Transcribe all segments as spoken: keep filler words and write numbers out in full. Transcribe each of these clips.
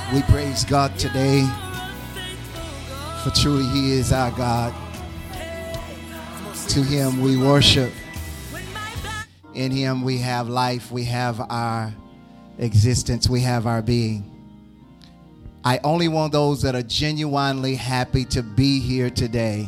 We praise God today, for truly He is our God. To Him we worship. In Him we have life, we have our existence, we have our being. I only want those that are genuinely happy to be here today,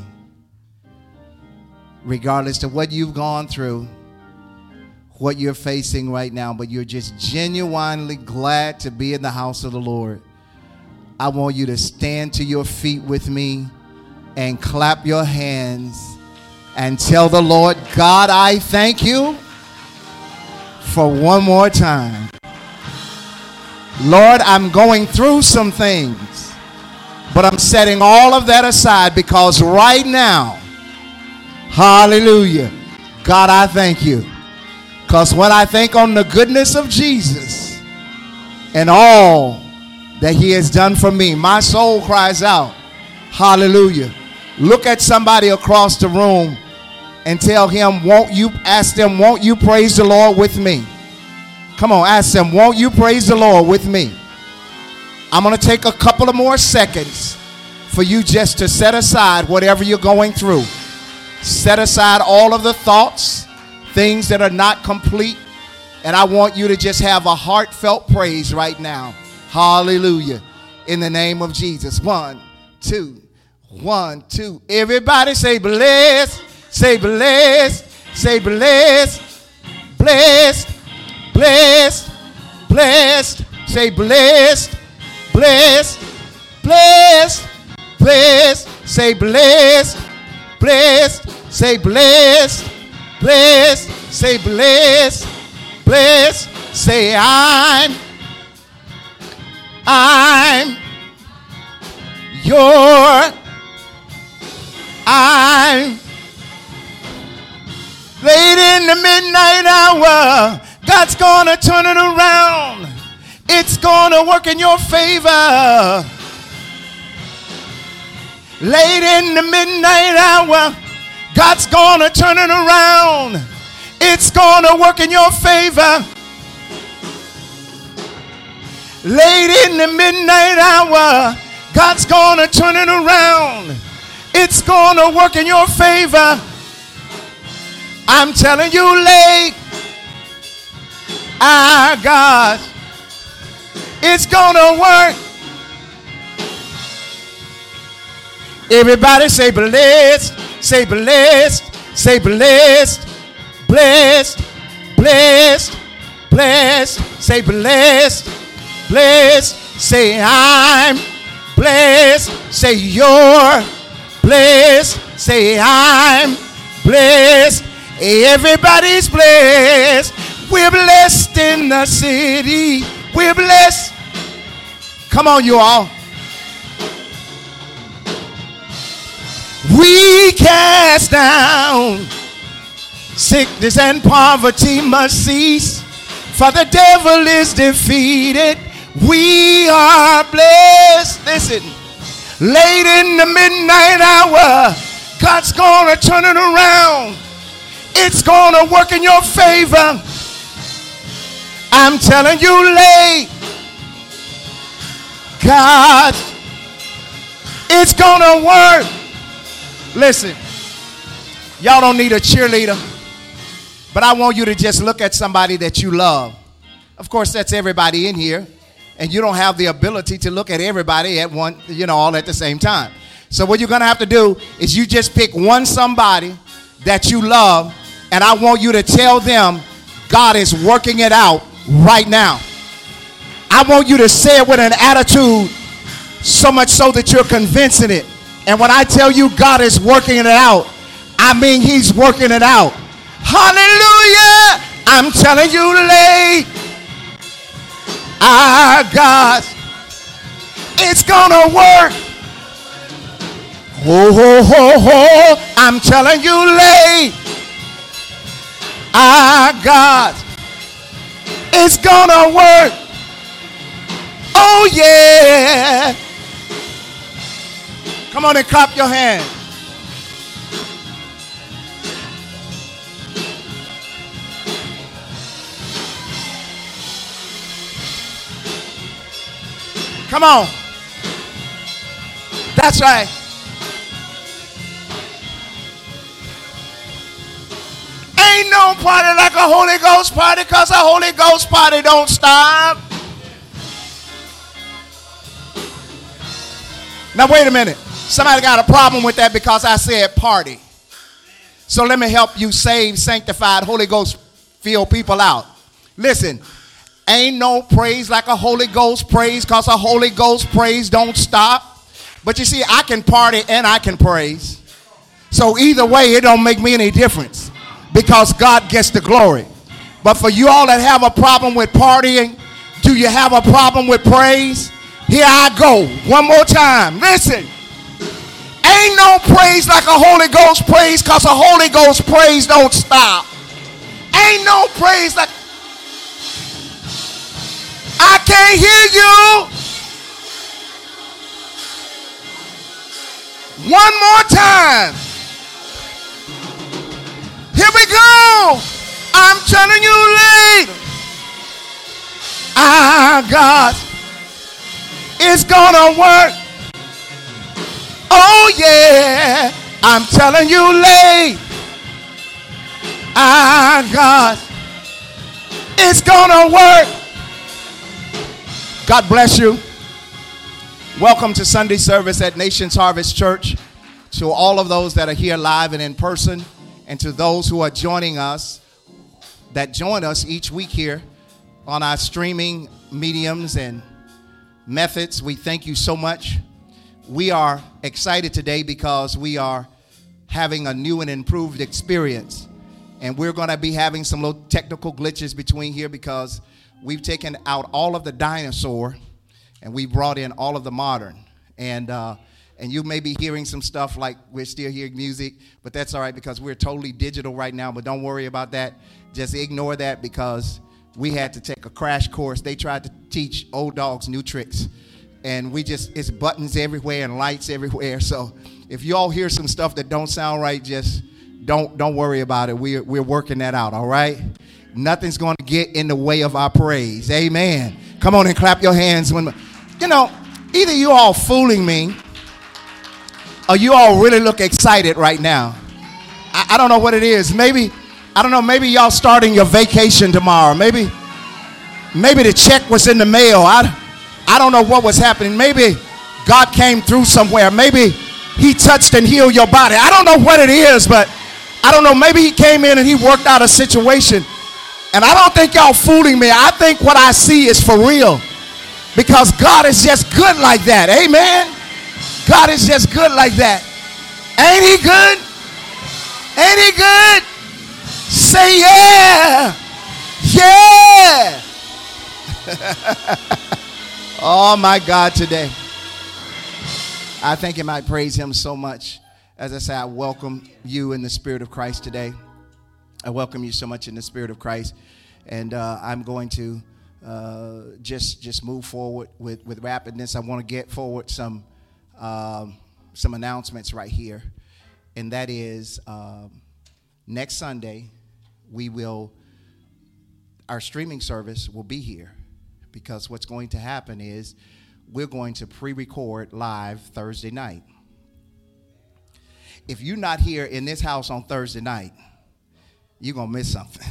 regardless of what you've gone through, what you're facing right now, but you're just genuinely glad to be in the house of the Lord. I want you to stand to your feet with me and clap your hands and tell the Lord, God, I thank you for one more time. Lord, I'm going through some things, but I'm setting all of that aside because right now, hallelujah, God, I thank you. Because when I think on the goodness of Jesus and all that He has done for me, my soul cries out, hallelujah. Look at somebody across the room and tell him, won't you, ask them, won't you praise the Lord with me? Come on, ask them, won't you praise the Lord with me? I'm going to take a couple of more seconds for you just to set aside whatever you're going through. Set aside all of the thoughts, things that are not complete, and I want you to just have a heartfelt praise right now. Hallelujah. In the name of Jesus. One, two, one, two. Everybody say blessed, say blessed, say blessed, blessed, blessed, blessed, say blessed, blessed, blessed, blessed, say blessed, blessed, say blessed, blessed, say blessed, blessed, say I'm I'm your, I'm late in the midnight hour. God's gonna turn it around. It's gonna work in your favor. Late in the midnight hour, God's gonna turn it around. It's gonna work in your favor. Late in the midnight hour, God's gonna turn it around. It's gonna work in your favor. I'm telling you, late, our God, it's gonna work. Everybody say blessed, say blessed, say blessed, blessed, blessed, blessed, say blessed, blessed, say I'm blessed, say you're blessed, say I'm blessed, everybody's blessed. We're blessed in the city, we're blessed. Come on, you all. We cast down sickness and poverty must cease, for the devil is defeated. We are blessed. Listen, late in the midnight hour, God's gonna turn it around. It's gonna work in your favor. I'm telling you, late, God, it's gonna work. Listen, y'all don't need a cheerleader, but I want you to just look at somebody that you love. Of course, that's everybody in here, and you don't have the ability to look at everybody at one, you know, all at the same time. So what you're going to have to do is you just pick one somebody that you love, and I want you to tell them God is working it out right now. I want you to say it with an attitude, so much so that you're convincing it. And when I tell you God is working it out, I mean He's working it out. Hallelujah! I'm telling you, late, our God, it's gonna work. Ho, ho, ho, ho. I'm telling you, late, our God, it's gonna work. Oh yeah. Come on and clap your hands. Come on. That's right. Ain't no party like a Holy Ghost party, because a Holy Ghost party don't stop. Now wait a minute. Somebody got a problem with that because I said party. So let me help you save, sanctified, Holy Ghost filled people out. Listen, ain't no praise like a Holy Ghost praise, because a Holy Ghost praise don't stop. But you see, I can party and I can praise. So either way, it don't make me any difference, because God gets the glory. But for you all that have a problem with partying, do you have a problem with praise? Here I go. One more time. Listen. Ain't no praise like a Holy Ghost praise, because a Holy Ghost praise don't stop. Ain't no praise like... I can't hear you. One more time. Here we go. I'm telling you later. Ah, God, it's gonna work. Oh, yeah. I'm telling you late. Ah, God, it's gonna work. God bless you. Welcome to Sunday service at Nations Harvest Church. To all of those that are here live and in person, and to those who are joining us, that join us each week here on our streaming mediums and methods, we thank you so much. We are excited today because we are having a new and improved experience. And we're going to be having some little technical glitches between here, because we've taken out all of the dinosaur and we brought in all of the modern. And uh, and you may be hearing some stuff like we're still hearing music, but that's all right, because we're totally digital right now. But don't worry about that. Just ignore that, because we had to take a crash course. They tried to teach old dogs new tricks. And we just, it's buttons everywhere and lights everywhere. So if you all hear some stuff that don't sound right, just don't don't worry about it. We're, we're working that out, all right? Nothing's going to get in the way of our praise. Amen. Come on and clap your hands. When, you know, either you all fooling me or you all really look excited right now. I, I don't know what it is. Maybe, I don't know, maybe y'all starting your vacation tomorrow. Maybe, maybe the check was in the mail. I I don't know what was happening. Maybe God came through somewhere. Maybe he touched and healed your body. I don't know what it is, but I don't know. Maybe he came in and he worked out a situation. And I don't think y'all fooling me. I think what I see is for real, because God is just good like that. Amen. God is just good like that. Ain't he good? Ain't he good? Say yeah. Yeah. Oh, my God, today. I think you might praise him so much. As I say, I welcome you in the Spirit of Christ today. I welcome you so much in the Spirit of Christ. And uh, I'm going to uh, just just move forward with, with rapidness. I want to get forward some, um, some announcements right here. And that is um, next Sunday, we will, our streaming service will be here. Because what's going to happen is we're going to pre-record live Thursday night. If you're not here in this house on Thursday night, you're going to miss something.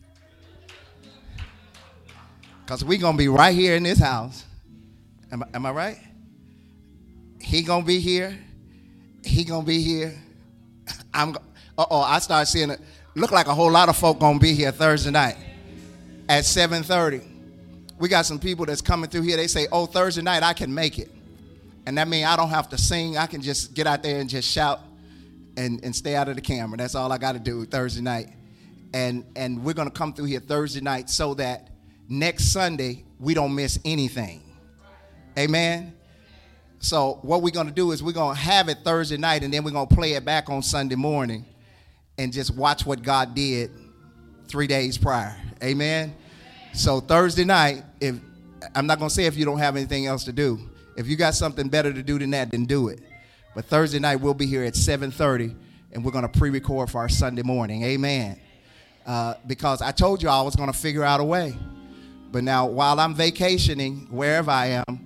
Because we're going to be right here in this house. Am I, am I right? He going to be here. He going to be here. I'm. Uh-oh, I start seeing it. Look like a whole lot of folk going to be here Thursday night at seven thirty. We got some people that's coming through here. They say, oh, Thursday night, I can make it. And that means I don't have to sing. I can just get out there and just shout and, and stay out of the camera. That's all I got to do Thursday night. And, and we're going to come through here Thursday night so that next Sunday, we don't miss anything. Amen? So what we're going to do is we're going to have it Thursday night, and then we're going to play it back on Sunday morning and just watch what God did three days prior. Amen? So Thursday night, if I'm not going to say if you don't have anything else to do. If you got something better to do than that, then do it. But Thursday night, we'll be here at seven thirty, and we're going to pre-record for our Sunday morning. Amen. Uh, because I told you I was going to figure out a way. But now, while I'm vacationing, wherever I am,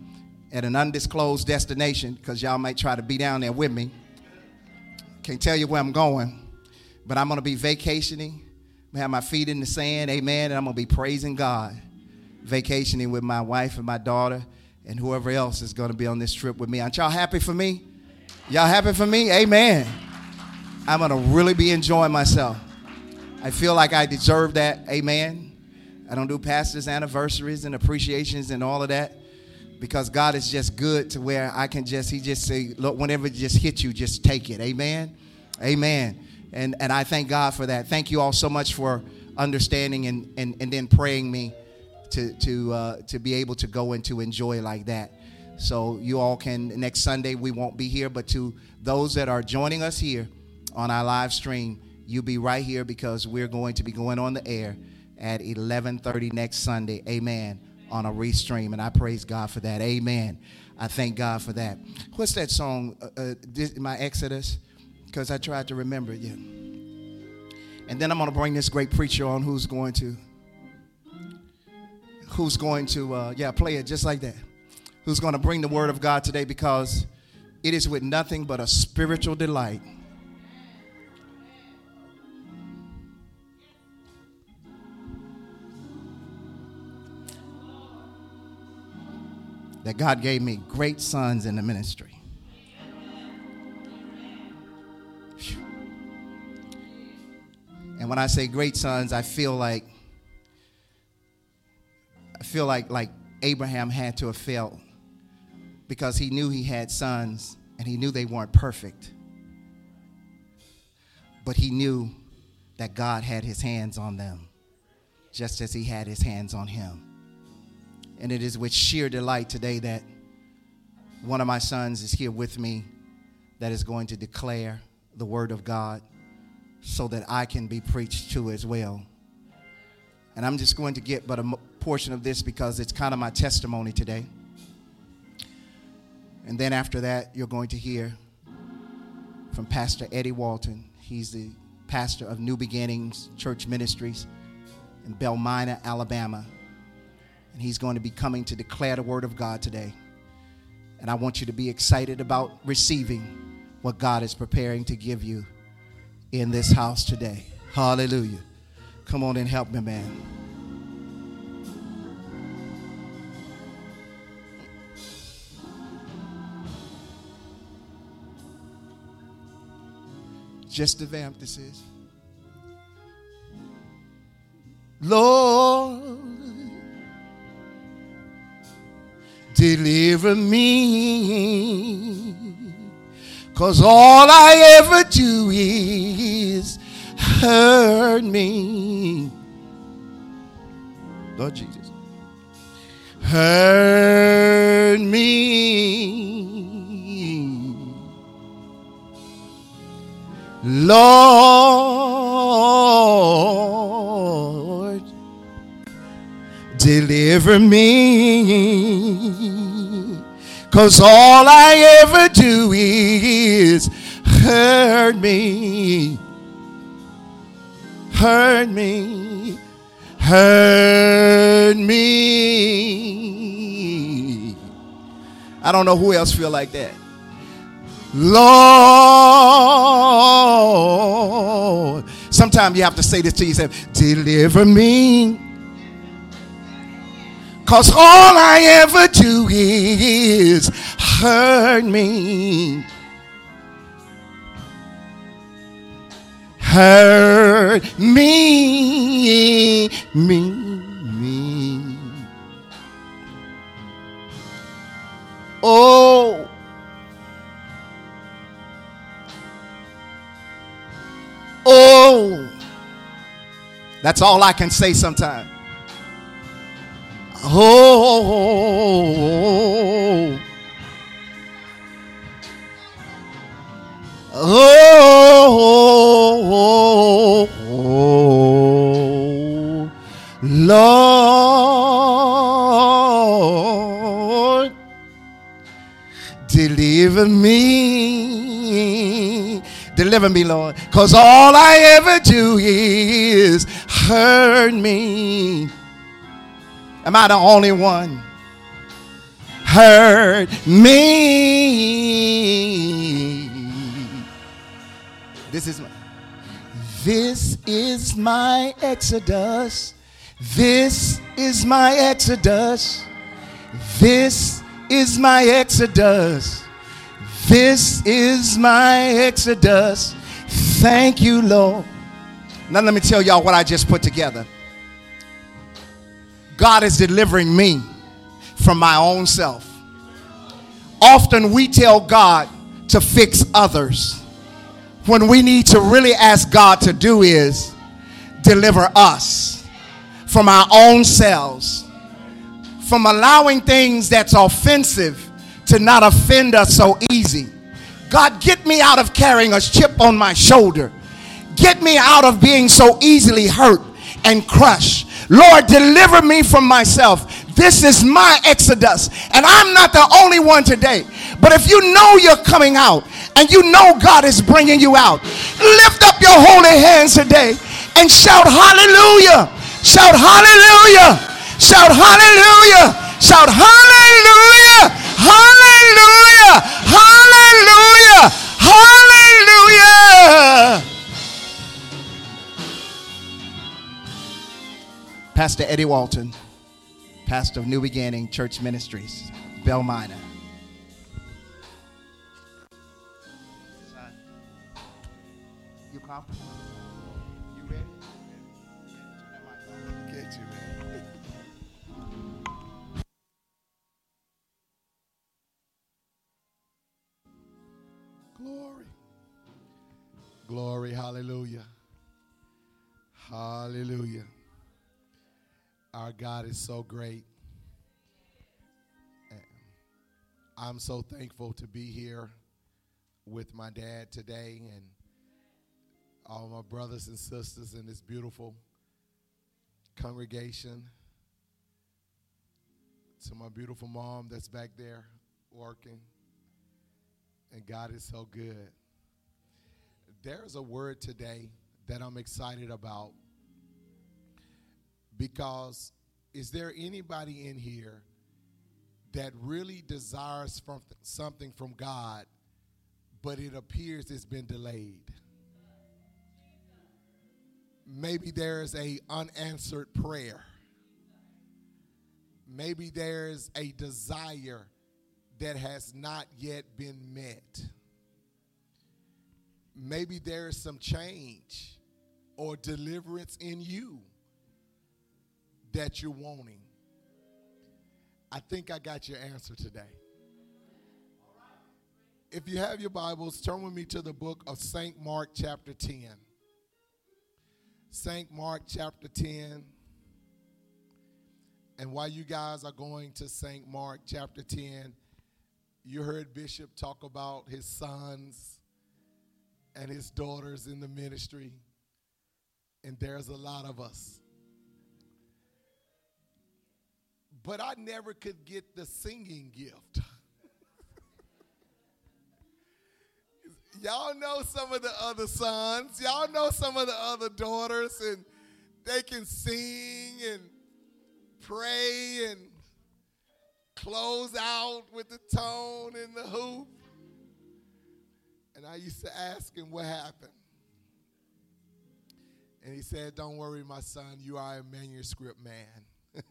at an undisclosed destination, because y'all might try to be down there with me. Can't tell you where I'm going, but I'm going to be vacationing. I'm going to have my feet in the sand, amen, and I'm going to be praising God, vacationing with my wife and my daughter and whoever else is going to be on this trip with me. Aren't y'all happy for me? Y'all happy for me? Amen. I'm going to really be enjoying myself. I feel like I deserve that, amen. I don't do pastors' anniversaries and appreciations and all of that, because God is just good to where I can just, he just say, look, whenever it just hits you, just take it. Amen. Amen. And and I thank God for that. Thank you all so much for understanding and, and, and then praying me to to uh, to be able to go and to enjoy like that. So you all can, next Sunday we won't be here, but to those that are joining us here on our live stream, you'll be right here, because we're going to be going on the air at eleven thirty next Sunday. Amen. On a restream, and I praise God for that. Amen. I thank God for that. What's that song? Uh, uh, this, my Exodus, because I tried to remember it. Yeah. And then I'm going to bring this great preacher on, who's going to, who's going to, uh, yeah, play it just like that. Who's going to bring the word of God today, because it is with nothing but a spiritual delight that God gave me great sons in the ministry. And when I say great sons, I feel like I feel like like Abraham had to have felt, because he knew he had sons and he knew they weren't perfect. But he knew that God had his hands on them, just as he had his hands on him. And it is with sheer delight today that one of my sons is here with me, that is going to declare the word of God so that I can be preached to as well. And I'm just going to get but a portion of this, because it's kind of my testimony today. And then after that, you're going to hear from Pastor Eddie Walton. He's the pastor of New Beginnings Church Ministries in Belmina, Alabama. And he's going to be coming to declare the word of God today. And I want you to be excited about receiving what God is preparing to give you in this house today. Hallelujah. Come on and help me, man. Just the vamp, this is. Lord, deliver me, 'cause all I ever do is hurt me. Lord Jesus, hurt me. Lord, deliver me, 'cause all I ever do is hurt me, hurt me, hurt me. I don't know who else feel like that. Lord, sometimes you have to say this to yourself, deliver me, 'cause all I ever do is hurt me, hurt me, me, me. Oh, oh, that's all I can say sometimes. Oh, oh, oh, Lord, deliver me, deliver me, Lord, 'cause all I ever do is hurt me. Am I the only one? hurt me. This is my, this is my exodus. This is my exodus. This is my exodus. This is my exodus. Thank you, Lord. Now let me tell y'all what I just put together. God is delivering me from my own self. Often we tell God to fix others when we need to really ask God to do is deliver us from our own selves, from allowing things that's offensive to not offend us so easy. God, get me out of carrying a chip on my shoulder. Get me out of being so easily hurt and crushed. Lord, deliver me from myself. This is my exodus. And I'm not the only one today. But if you know you're coming out and you know God is bringing you out, lift up your holy hands today and shout hallelujah. Shout hallelujah. Shout hallelujah. Shout hallelujah. Hallelujah. Hallelujah. Hallelujah. Pastor Eddie Walton, pastor of New Beginning Church Ministries, Bell Minor. You comfortable? You ready? Get you ready. Glory. Glory, hallelujah. Hallelujah. Our God is so great. And I'm so thankful to be here with my dad today and all my brothers and sisters in this beautiful congregation. To my beautiful mom that's back there working. And God is so good. There's a word today that I'm excited about. Because is there anybody in here that really desires from something from God, but it appears it's been delayed? Maybe there's a unanswered prayer. Maybe there's a desire that has not yet been met. Maybe there is some change or deliverance in you that you're wanting. I think I got your answer today. If you have your Bibles, turn with me to the book of Saint Mark chapter ten. Saint Mark chapter ten. And while you guys are going to Saint Mark chapter ten, you heard Bishop talk about his sons and his daughters in the ministry. And there's a lot of us. But I never could get the singing gift. Y'all know some of the other sons. Y'all know some of the other daughters, and they can sing and pray and close out with the tone and the hoop. And I used to ask him what happened. And he said, "Don't worry, my son, you are a manuscript man."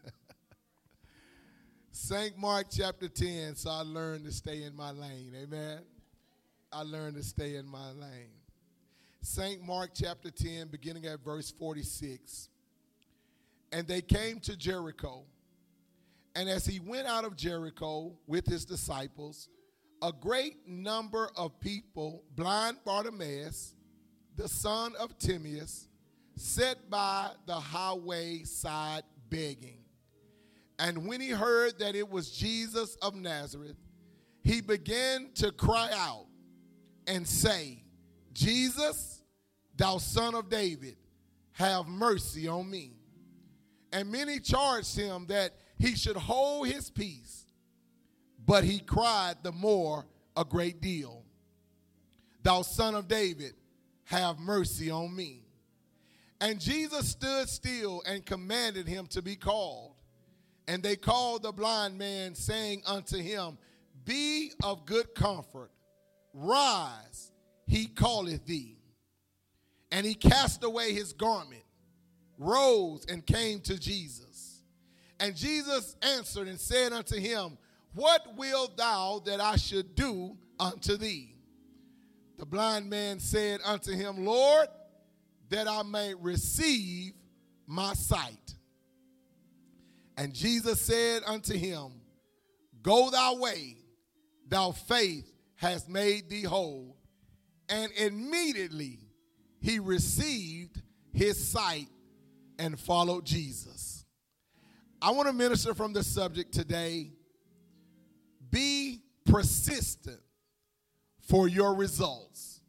Saint Mark chapter ten, so I learned to stay in my lane. Amen. I learned to stay in my lane. Saint Mark chapter ten, beginning at verse forty-six. And they came to Jericho. And as he went out of Jericho with his disciples, a great number of people, blind Bartimaeus, the son of Timaeus, sat by the highway side begging. And when he heard that it was Jesus of Nazareth, he began to cry out and say, "Jesus, thou son of David, have mercy on me." And many charged him that he should hold his peace. But he cried the more a great deal, "Thou son of David, have mercy on me." And Jesus stood still and commanded him to be called. And they called the blind man, saying unto him, Be of good comfort, rise, he calleth thee. And he cast away his garment, rose, and came to Jesus. And Jesus answered and said unto him, What wilt thou that I should do unto thee? The blind man said unto him, Lord, that I may receive my sight. And Jesus said unto him, Go thy way, thy faith has made thee whole. And immediately he received his sight and followed Jesus. I want to minister from the subject today, be persistent for your results.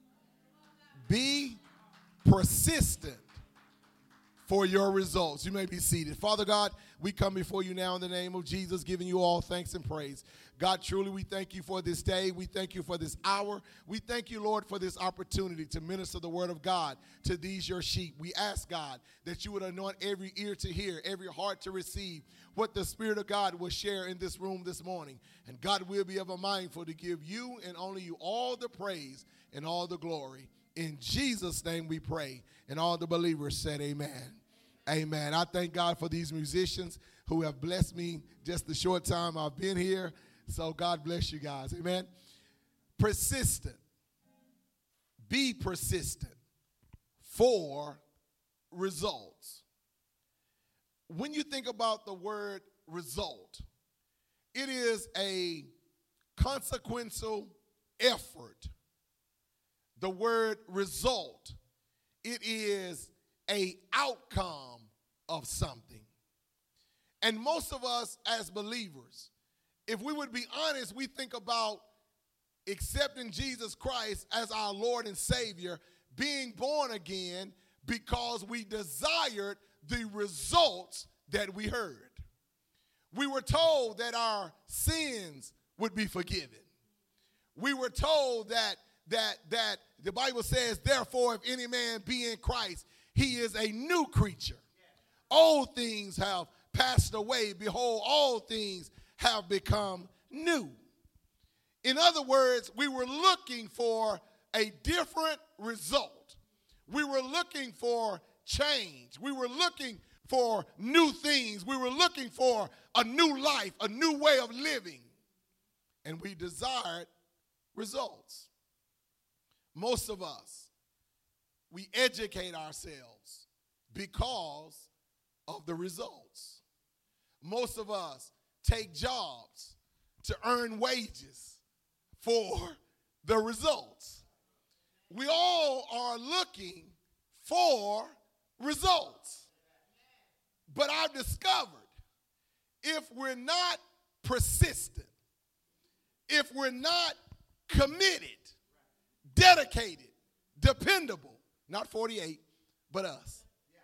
Be persistent for your results. You may be seated. Father God, we come before you now in the name of Jesus, giving you all thanks and praise. God, truly we thank you for this day. We thank you for this hour. We thank you, Lord, for this opportunity to minister the word of God to these your sheep. We ask, God, that you would anoint every ear to hear, every heart to receive what the Spirit of God will share in this room this morning. And God will be ever mindful to give you and only you all the praise and all the glory. In Jesus' name we pray. And all the believers said amen. Amen. I thank God for these musicians who have blessed me just the short time I've been here. So God bless you guys. Amen. Persistent. Be persistent for results. When you think about the word result, it is a consequential effort. The word result, it is an outcome of something. And most of us as believers, if we would be honest, we think about accepting Jesus Christ as our Lord and Savior, being born again because we desired the results that we heard. We were told that our sins would be forgiven. We were told that that that the Bible says, therefore, if any man be in Christ, he is a new creature. Old things have passed away. Behold, all things have become new. In other words, we were looking for a different result. We were looking for change. We were looking for new things. We were looking for a new life, a new way of living. And we desired results. Most of us, we educate ourselves because of the results. Most of us take jobs to earn wages for the results. We all are looking for results. But I've discovered if we're not persistent, if we're not committed, dedicated, dependable, not forty-eight, but us,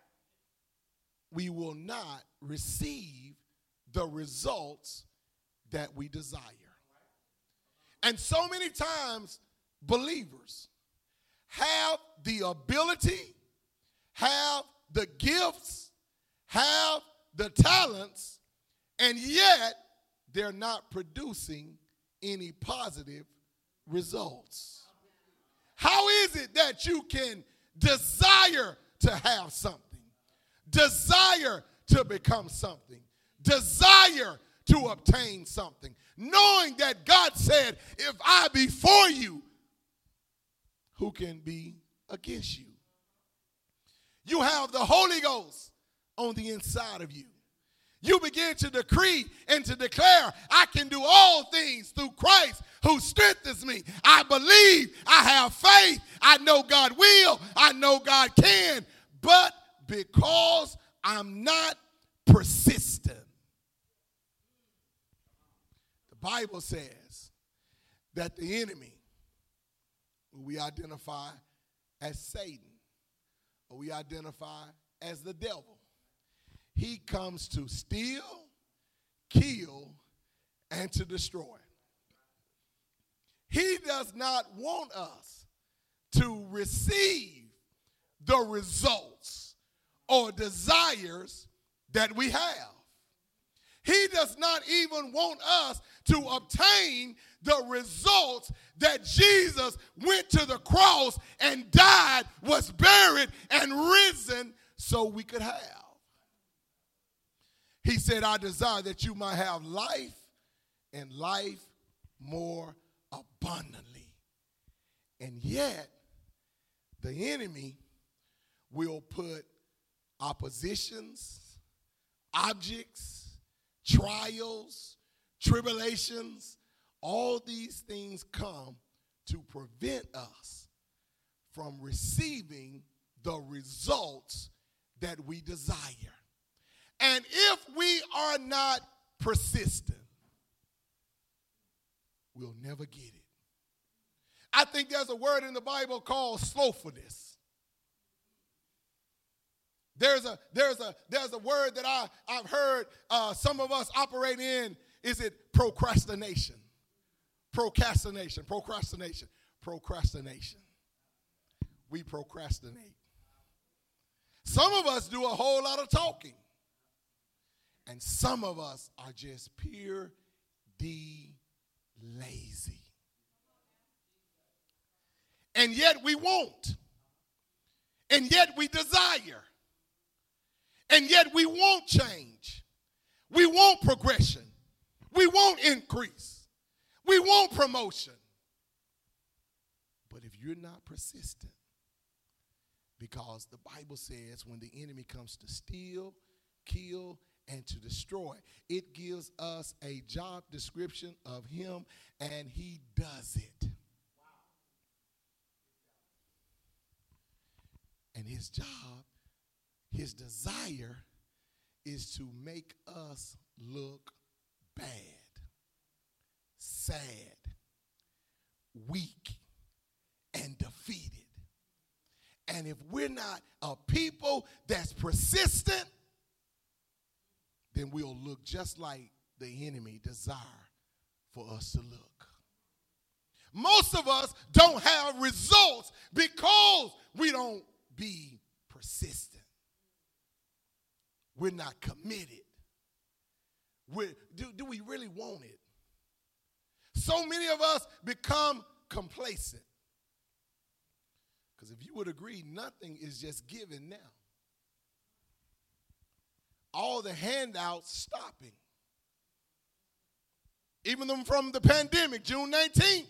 we will not receive the results that we desire. And so many times, believers have the ability, have the gifts, have the talents, and yet they're not producing any positive results. How is it that you can desire to have something, desire to become something, desire to obtain something, knowing that God said, if I be for you, who can be against you? You have the Holy Ghost on the inside of you. You begin to decree and to declare, I can do all things through Christ who strengthens me. I believe, I have faith, I know God will, I know God can, but because I'm not persistent. The Bible says that the enemy, who we identify as Satan, or we identify as the devil, he comes to steal, kill, and to destroy. He does not want us to receive the results or desires that we have. He does not even want us to obtain the results that Jesus went to the cross and died, was buried, and risen so we could have. He said, I desire that you might have life and life more abundantly. And yet, the enemy will put oppositions, objects, trials, tribulations, all these things come to prevent us from receiving the results that we desire. And if we are not persistent, we'll never get it. I think there's a word in the Bible called slothfulness. There's a there's a there's a word that I I've heard uh, some of us operate in. Is it procrastination? Procrastination, procrastination, procrastination. We procrastinate. Some of us do a whole lot of talking, and some of us are just pure D lazy. And yet we won't. And yet we desire. And yet we want change. We want progression. We want increase. We want promotion. But if you're not persistent, because the Bible says when the enemy comes to steal, kill, and to destroy, it gives us a job description of him, and he does it. And his job, his desire is to make us look bad, sad, weak, and defeated. And if we're not a people that's persistent, then we'll look just like the enemy desire for us to look. Most of us don't have results because we don't be persistent. We're not committed. We're, do, do we really want it? So many of us become complacent. Because if you would agree, nothing is just given now. All the handouts stopping. Even them from the pandemic, June nineteenth.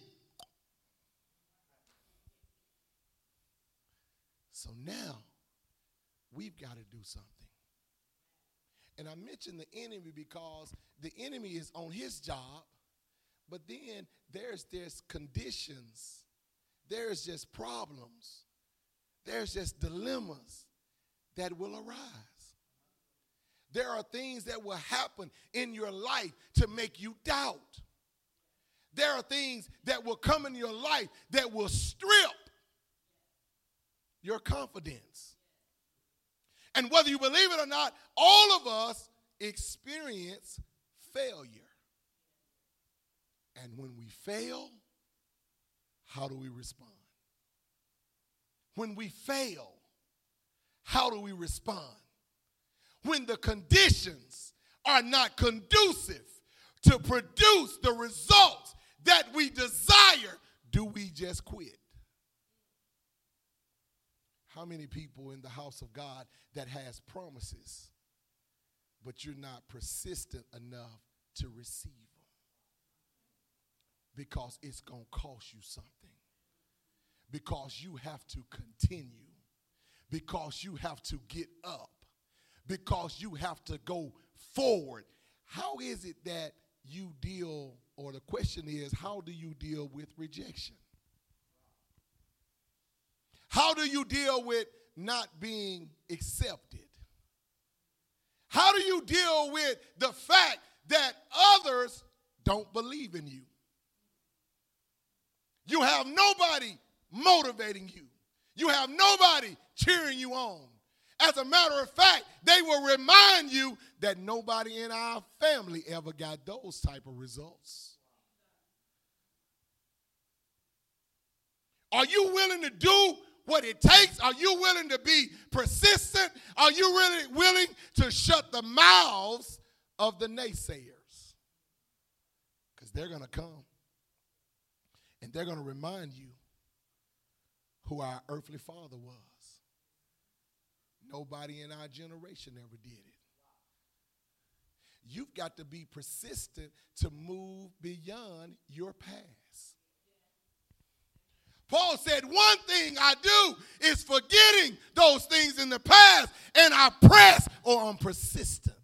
So now, we've got to do something. And I mention the enemy because the enemy is on his job, but then there's there's conditions, there's just problems, there's just dilemmas that will arise. There are things that will happen in your life to make you doubt. There are things that will come in your life that will strip your confidence. And whether you believe it or not, all of us experience failure. And when we fail, how do we respond? When we fail, how do we respond? When the conditions are not conducive to produce the results that we desire, do we just quit? How many people in the house of God that has promises, but you're not persistent enough to receive them? Because it's going to cost you something. Because you have to continue. Because you have to get up. Because you have to go forward. How is it that you deal, or the question is, how do you deal with rejection? How do you deal with not being accepted? How do you deal with the fact that others don't believe in you? You have nobody motivating you. You have nobody cheering you on. As a matter of fact, they will remind you that nobody in our family ever got those type of results. Are you willing to do what it takes? Are you willing to be persistent? Are you really willing to shut the mouths of the naysayers, because they're going to come and they're going to remind you who our earthly father was. Nobody in our generation ever did it. You've got to be persistent to move beyond your past. Paul said, one thing I do is forgetting those things in the past, and I press, or I'm persistent.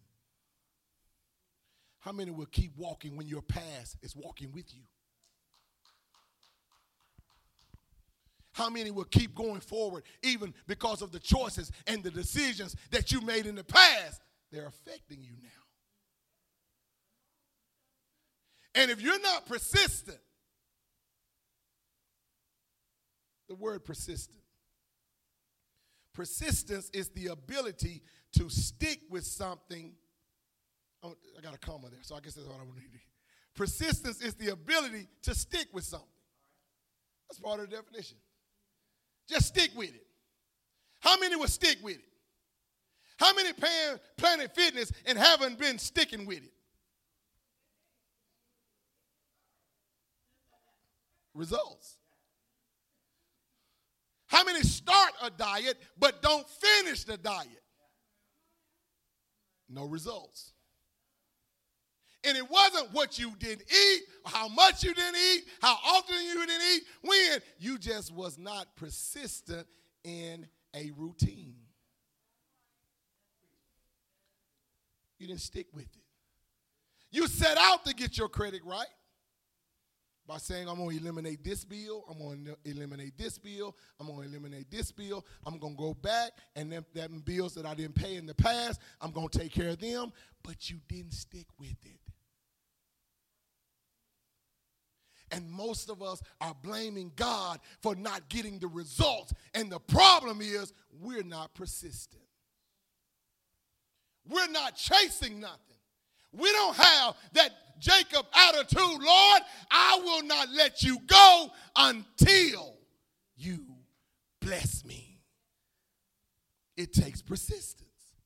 How many will keep walking when your past is walking with you? How many will keep going forward even because of the choices and the decisions that you made in the past? They're affecting you now. And if you're not persistent, the word persistent. Persistence is the ability to stick with something. Oh, I got a comma there, so I guess that's what I want to do. Persistence is the ability to stick with something. That's part of the definition. Just stick with it. How many will stick with it? How many paying Planet Fitness and haven't been sticking with it? Results. How many start a diet but don't finish the diet? No results. And it wasn't what you didn't eat, or how much you didn't eat, how often you didn't eat, when. You just was not persistent in a routine. You didn't stick with it. You set out to get your credit right by saying, I'm going to eliminate this bill, I'm going to eliminate this bill, I'm going to eliminate this bill, I'm going to go back, and them, them bills that I didn't pay in the past, I'm going to take care of them, but you didn't stick with it. And most of us are blaming God for not getting the results, and the problem is we're not persistent. We're not chasing nothing. We don't have that Jacob attitude, Lord, I will not let you go until you bless me. It takes persistence.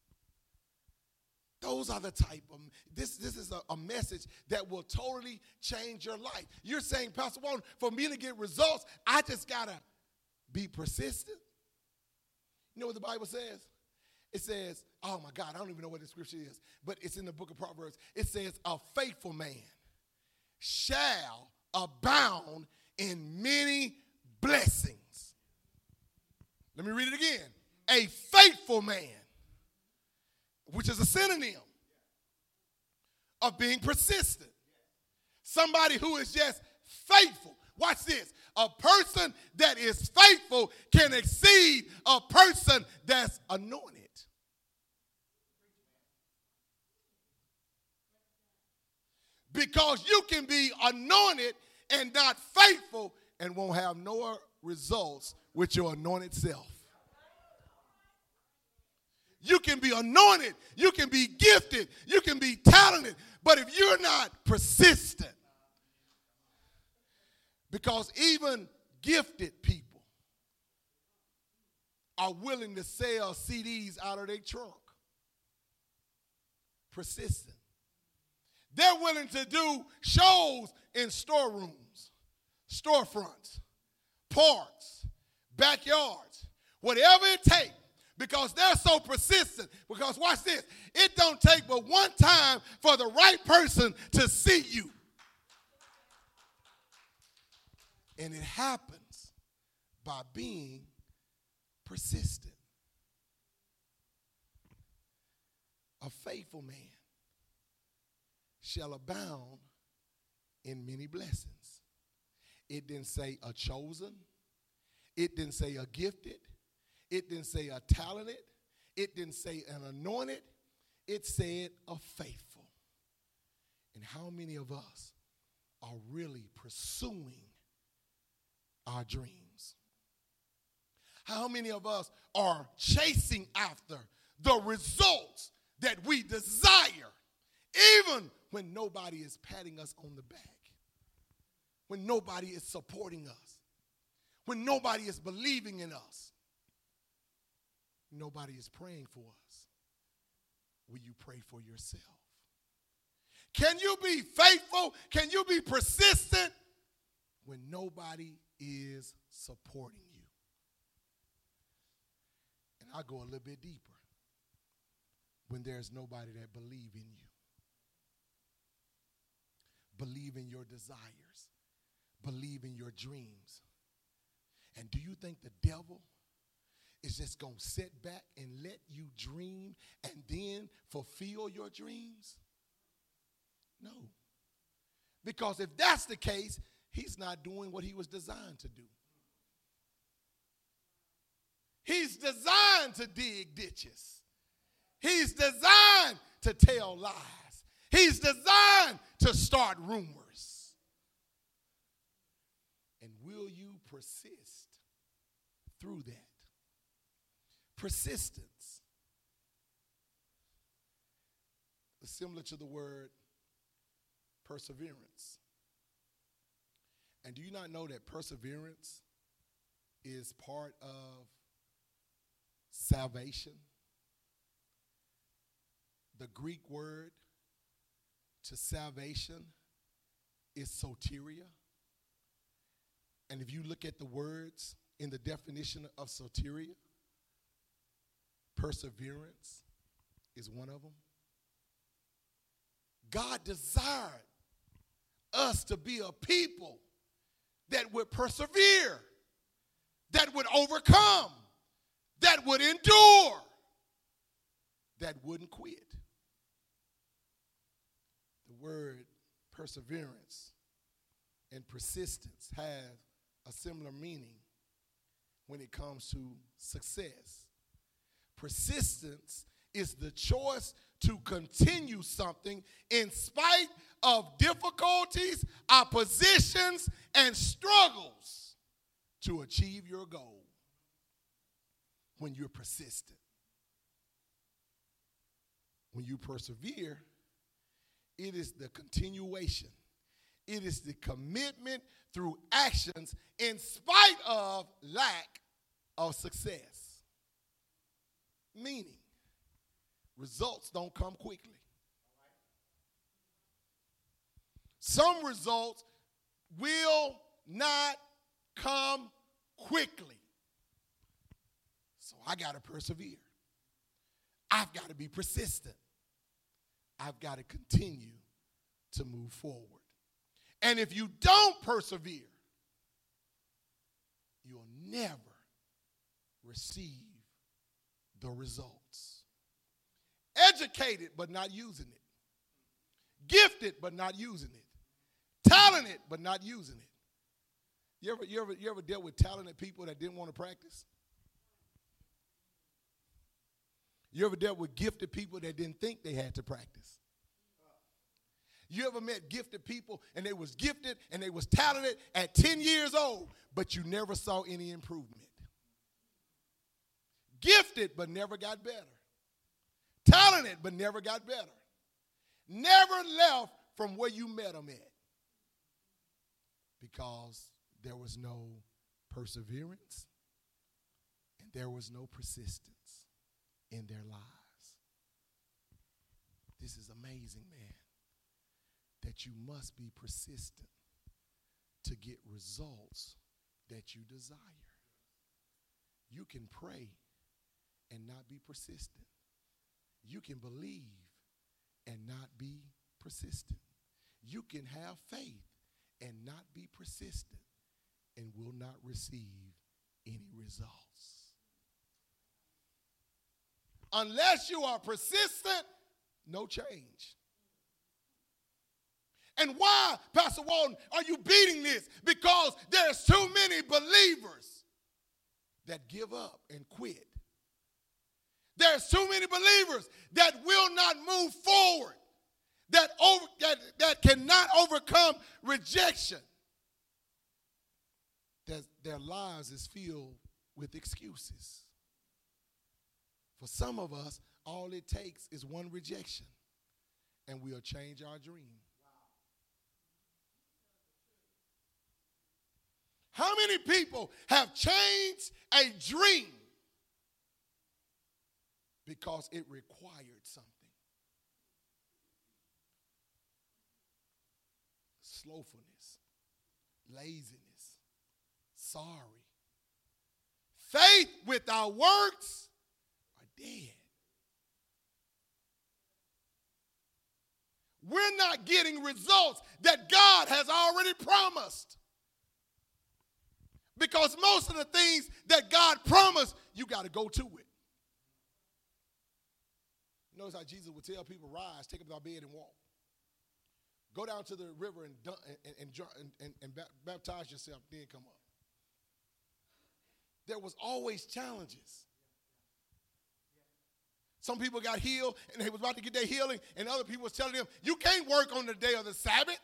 Those are the type of, this, this is a, a message that will totally change your life. You're saying, Pastor Walton, for me to get results, I just got to be persistent. You know what the Bible says? It says, oh my God, I don't even know what the scripture is, but it's in the book of Proverbs. It says, a faithful man shall abound in many blessings. Let me read it again. A faithful man, which is a synonym of being persistent. Somebody who is just faithful. Watch this. A person that is faithful can exceed a person that's anointed. Because you can be anointed and not faithful and won't have no results with your anointed self. You can be anointed, you can be gifted, you can be talented, but if you're not persistent, because even gifted people are willing to sell C Ds out of their trunk. Persistent. They're willing to do shows in storerooms, storefronts, parks, backyards, whatever it takes, because they're so persistent. Because watch this, it don't take but one time for the right person to see you. And it happens by being persistent. A faithful man shall abound in many blessings. It didn't say a chosen. It didn't say a gifted. It didn't say a talented. It didn't say an anointed. It said a faithful. And how many of us are really pursuing our dreams? How many of us are chasing after the results that we desire, even when nobody is patting us on the back, when nobody is supporting us, when nobody is believing in us, nobody is praying for us? Will you pray for yourself? Can you be faithful? Can you be persistent when nobody is supporting you? And I'll go a little bit deeper. When there's nobody that believe in you, believe in your desires, believe in your dreams. And do you think the devil is just going to sit back and let you dream and then fulfill your dreams? No. Because if that's the case, he's not doing what he was designed to do. He's designed to dig ditches. He's designed to tell lies. He's designed to start rumors. And will you persist through that? Persistence is similar to the word perseverance. And do you not know that perseverance is part of salvation? The Greek word to salvation is soteria. And if you look at the words in the definition of soteria, perseverance is one of them. God desired us to be a people that would persevere, that would overcome, that would endure, that wouldn't quit. The word perseverance and persistence have a similar meaning when it comes to success. Persistence is the choice to continue something in spite of difficulties, oppositions, and struggles to achieve your goal when you're persistent. When you persevere, it is the continuation. It is the commitment through actions in spite of lack of success. Meaning, results don't come quickly. Some results will not come quickly. So I got to persevere. I've got to be persistent. I've got to continue to move forward. And if you don't persevere, you'll never receive the results. Educated but not using it. Gifted but not using it. Talented but not using it. You ever, you ever, you ever dealt with talented people that didn't want to practice? You ever dealt with gifted people that didn't think they had to practice? You ever met gifted people and they was gifted and they was talented at ten years old, but you never saw any improvement? Gifted but never got better. Talented but never got better. Never left from where you met them at. Because there was no perseverance and there was no persistence in their lives. This is amazing, man, that you must be persistent to get results that you desire. You can pray and not be persistent. You can believe and not be persistent. You can have faith and not be persistent and will not receive any results. Unless you are persistent, no change. And why, Pastor Walton, are you beating this? Because there's too many believers that give up and quit. There's too many believers that will not move forward, that, over, that, that cannot overcome rejection. That their lives is filled with excuses. For some of us, all it takes is one rejection, and we'll change our dream. How many people have changed a dream because it required something? slothfulness, laziness, sorry. Faith without works are dead. We're not getting results that God has already promised. Because most of the things that God promised, you got to go to it. Notice how Jesus would tell people, rise, take up thy bed and walk. Go down to the river and, and, and, and, and baptize yourself, then come up. There was always challenges. Some people got healed, and they was about to get their healing, and other people was telling them, you can't work on the day of the Sabbath.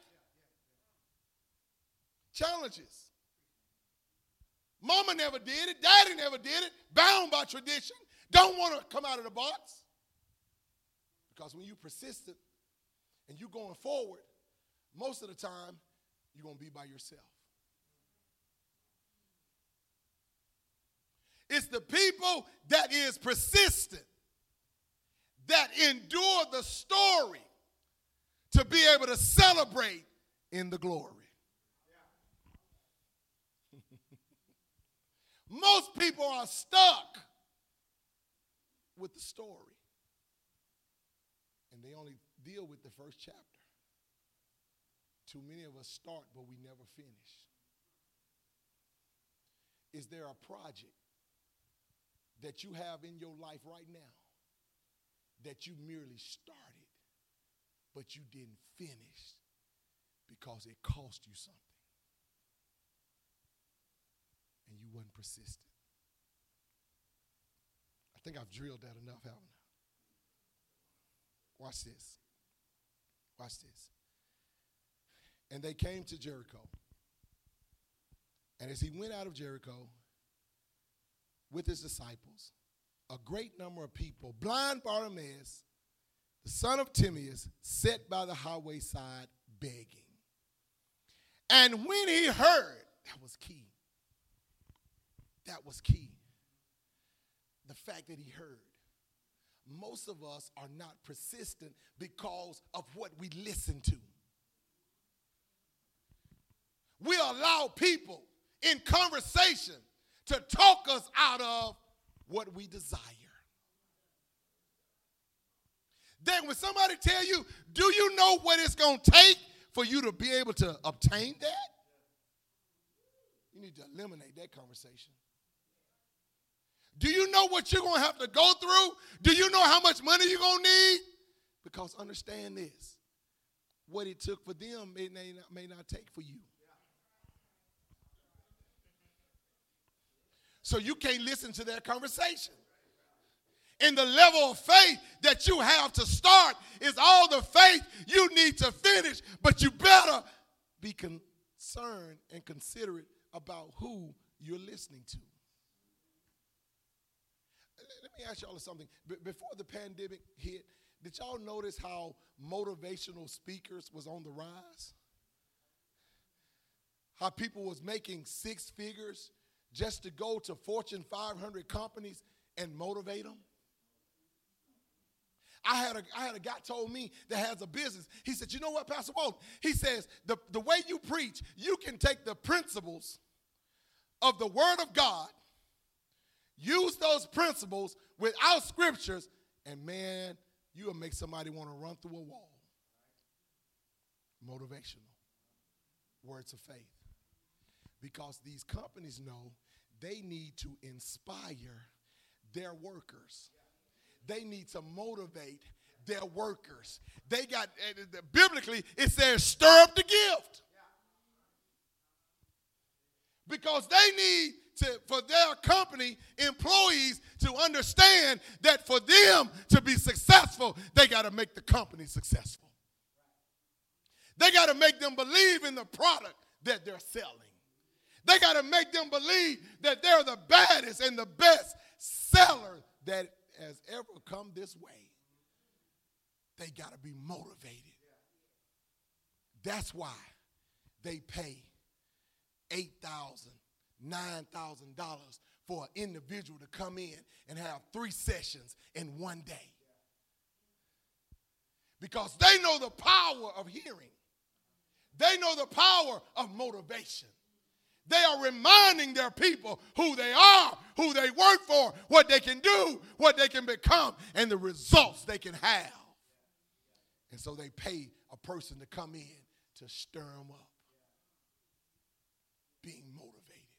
Challenges. Mama never did it. Daddy never did it. Bound by tradition. Don't want to come out of the box. Because when you persistent and you going forward, most of the time, you're going to be by yourself. It's the people that is persistent, that endure the story to be able to celebrate in the glory. Most people are stuck with the story, and they only deal with the first chapter. Too many of us start, but we never finish. Is there a project that you have in your life right now that you merely started, but you didn't finish because it cost you something and you wasn't persistent? I think I've drilled that enough, haven't I? Watch this. Watch this. And they came to Jericho. And as he went out of Jericho with his disciples, a great number of people, blind Bartimaeus, the son of Timaeus, sat by the highway side begging. And when he heard, that was key. That was key. The fact that he heard. Most of us are not persistent because of what we listen to. We allow people in conversation to talk us out of what we desire. Then when somebody tell you, do you know what it's going to take for you to be able to obtain that? You need to eliminate that conversation. Do you know what you're going to have to go through? Do you know how much money you're going to need? Because understand this, what it took for them may not, may not take for you. So you can't listen to their conversation. And the level of faith that you have to start is all the faith you need to finish, but you better be concerned and considerate about who you're listening to. Let me ask y'all something. B- before the pandemic hit, did y'all notice how motivational speakers was on the rise? How people was making six figures just to go to Fortune five hundred companies and motivate them? I had a, I had a guy told me that has a business. He said, you know what, Pastor Walton? He says, the, the way you preach, you can take the principles of the Word of God, use those principles without scriptures, and man, you will make somebody want to run through a wall. Motivational. Words of faith. Because these companies know they need to inspire their workers. They need to motivate their workers. They got, uh, biblically, it says stir up the gift. Because they need to, for their company employees to understand that for them to be successful, they got to make the company successful. They got to make them believe in the product that they're selling. They got to make them believe that they're the baddest and the best seller that has ever come this way. They got to be motivated. That's why they pay eight thousand dollars, nine thousand dollars for an individual to come in and have three sessions in one day. Because they know the power of hearing. They know the power of motivation. They are reminding their people who they are, who they work for, what they can do, what they can become, and the results they can have. And so they pay a person to come in to stir them up. Being motivated.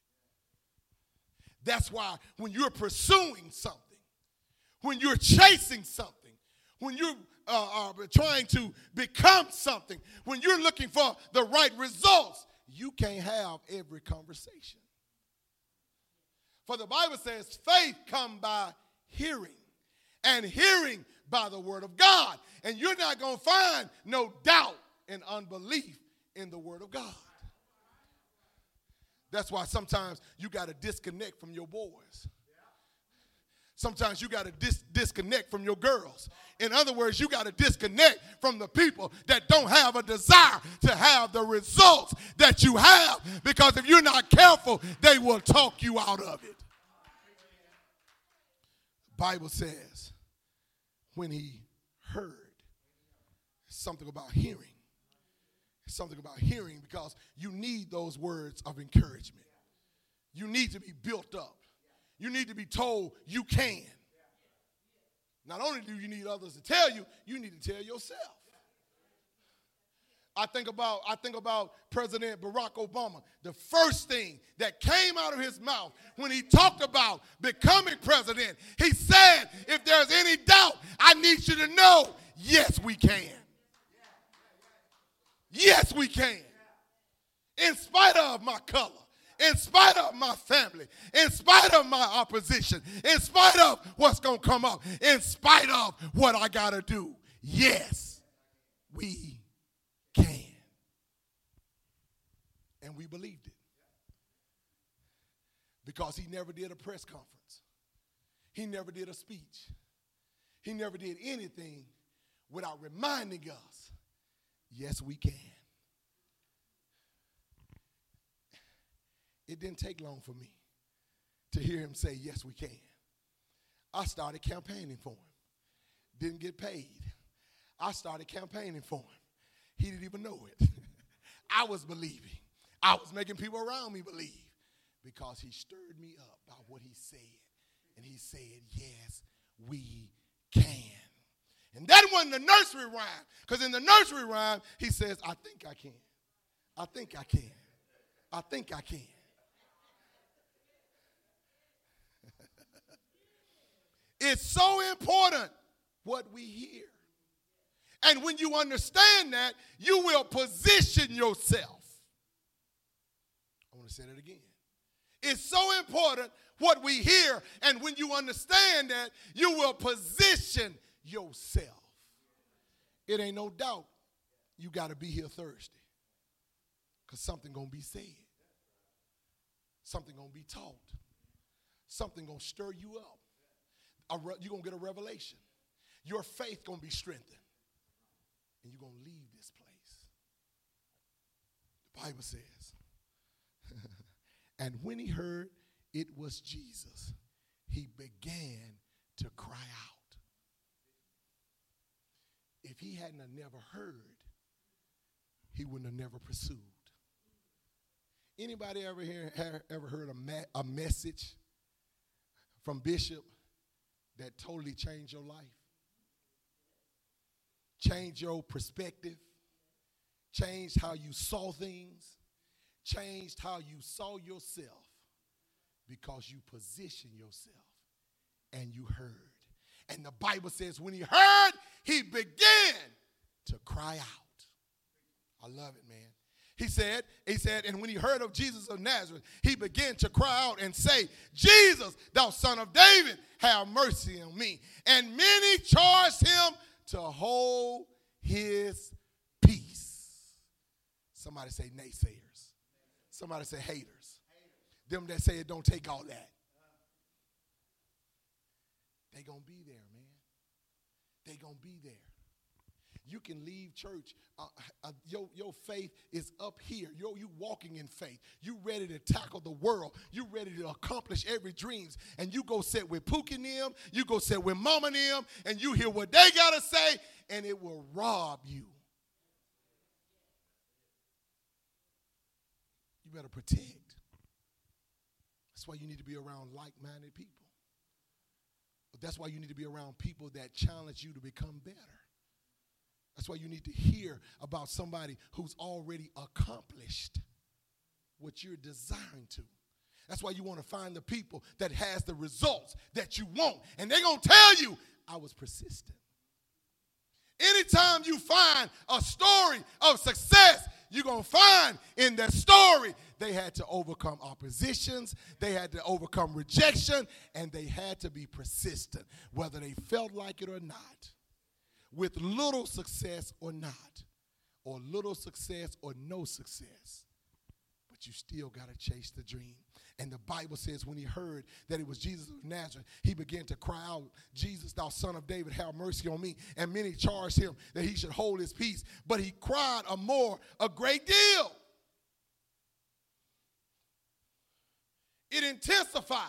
That's why when you're pursuing something, when you're chasing something, when you're uh, are trying to become something, when you're looking for the right results, you can't have every conversation. For the Bible says faith comes by hearing, and hearing by the word of God. And you're not going to find no doubt and unbelief in the word of God. That's why sometimes you got to disconnect from your boys. Sometimes you got to dis- disconnect from your girls. In other words, you got to disconnect from the people that don't have a desire to have the results that you have. Because if you're not careful, they will talk you out of it. The Bible says when he heard, something about hearing. It's something about hearing because you need those words of encouragement. You need to be built up. You need to be told you can. Not only do you need others to tell you, you need to tell yourself. I think about I think about President Barack Obama. The first thing that came out of his mouth when he talked about becoming president, he said, if there's any doubt, I need you to know, yes, we can. Yes, we can. In spite of my color, in spite of my family, in spite of my opposition, in spite of what's going to come up, in spite of what I got to do, yes, we can. And we believed it. Because he never did a press conference. He never did a speech. He never did anything without reminding us, yes, we can. It didn't take long for me to hear him say, yes, we can. I started campaigning for him. Didn't get paid. I started campaigning for him. He didn't even know it. I was believing. I was making people around me believe because he stirred me up by what he said. And he said, yes, we can. And that wasn't the nursery rhyme, because in the nursery rhyme, he says, I think I can. I think I can. I think I can. It's so important what we hear. And when you understand that, you will position yourself. I want to say that again. It's so important what we hear, and when you understand that, you will position yourself. It ain't no doubt you got to be here Thursday because something going to be said. Something going to be taught. Something going to stir you up. Re- you're going to get a revelation. Your faith going to be strengthened. And you're going to leave this place. The Bible says, and when he heard it was Jesus, he began to cry out. If he hadn't have never heard, he wouldn't have never pursued. Anybody ever hear, ever heard a, ma- a message from Bishop that totally changed your life? Changed your perspective? Changed how you saw things? Changed how you saw yourself because you positioned yourself and you heard. And the Bible says when he heard, he began to cry out. I love it, man. He said, he said, and when he heard of Jesus of Nazareth, he began to cry out and say, Jesus, thou son of David, have mercy on me. And many charged him to hold his peace. Somebody say naysayers. Somebody say haters. Them that say it don't take all that. They gonna be there, man. They gonna be there. You can leave church. Uh, uh, your, your faith is up here. You're, you walking in faith. You ready to tackle the world. You ready to accomplish every dreams. And you go sit with Pookie and them. You go sit with Mama and them. And you hear what they got to say. And it will rob you You better protect. That's why you need to be around like-minded people. But that's why you need to be around people that challenge you to become better. That's why you need to hear about somebody who's already accomplished what you're desiring to. That's why you want to find the people that has the results that you want. And they're going to tell you, I was persistent. Anytime you find a story of success, you're going to find in that story they had to overcome oppositions, they had to overcome rejection, and they had to be persistent, whether they felt like it or not, with little success or not, or little success or no success. But you still got to chase the dream. And the Bible says when he heard that it was Jesus of Nazareth, he began to cry out, Jesus, thou son of David, have mercy on me. And many charged him that he should hold his peace. But he cried a more, a great deal. It intensified.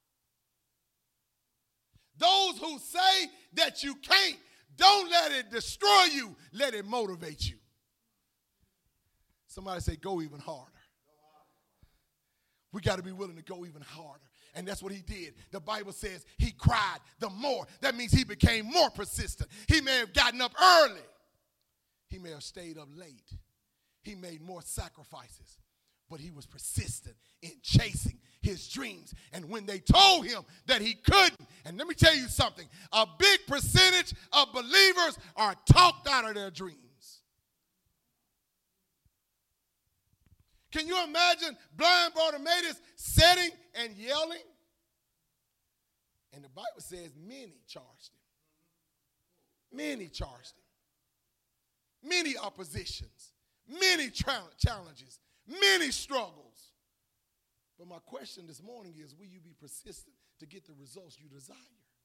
Those who say that you can't, don't let it destroy you. Let it motivate you. Somebody say, go even harder. We got to be willing to go even harder. And that's what he did. The Bible says he cried the more. That means he became more persistent. He may have gotten up early. He may have stayed up late. He made more sacrifices. But he was persistent in chasing his dreams. And when they told him that he couldn't, and let me tell you something, a big percentage of believers are talked out of their dreams. Can you imagine blind Bartimaeus sitting and yelling? And the Bible says many charged him. Many charged him. Many oppositions. Many tra- challenges. Many struggles. But my question this morning is, will you be persistent to get the results you desire?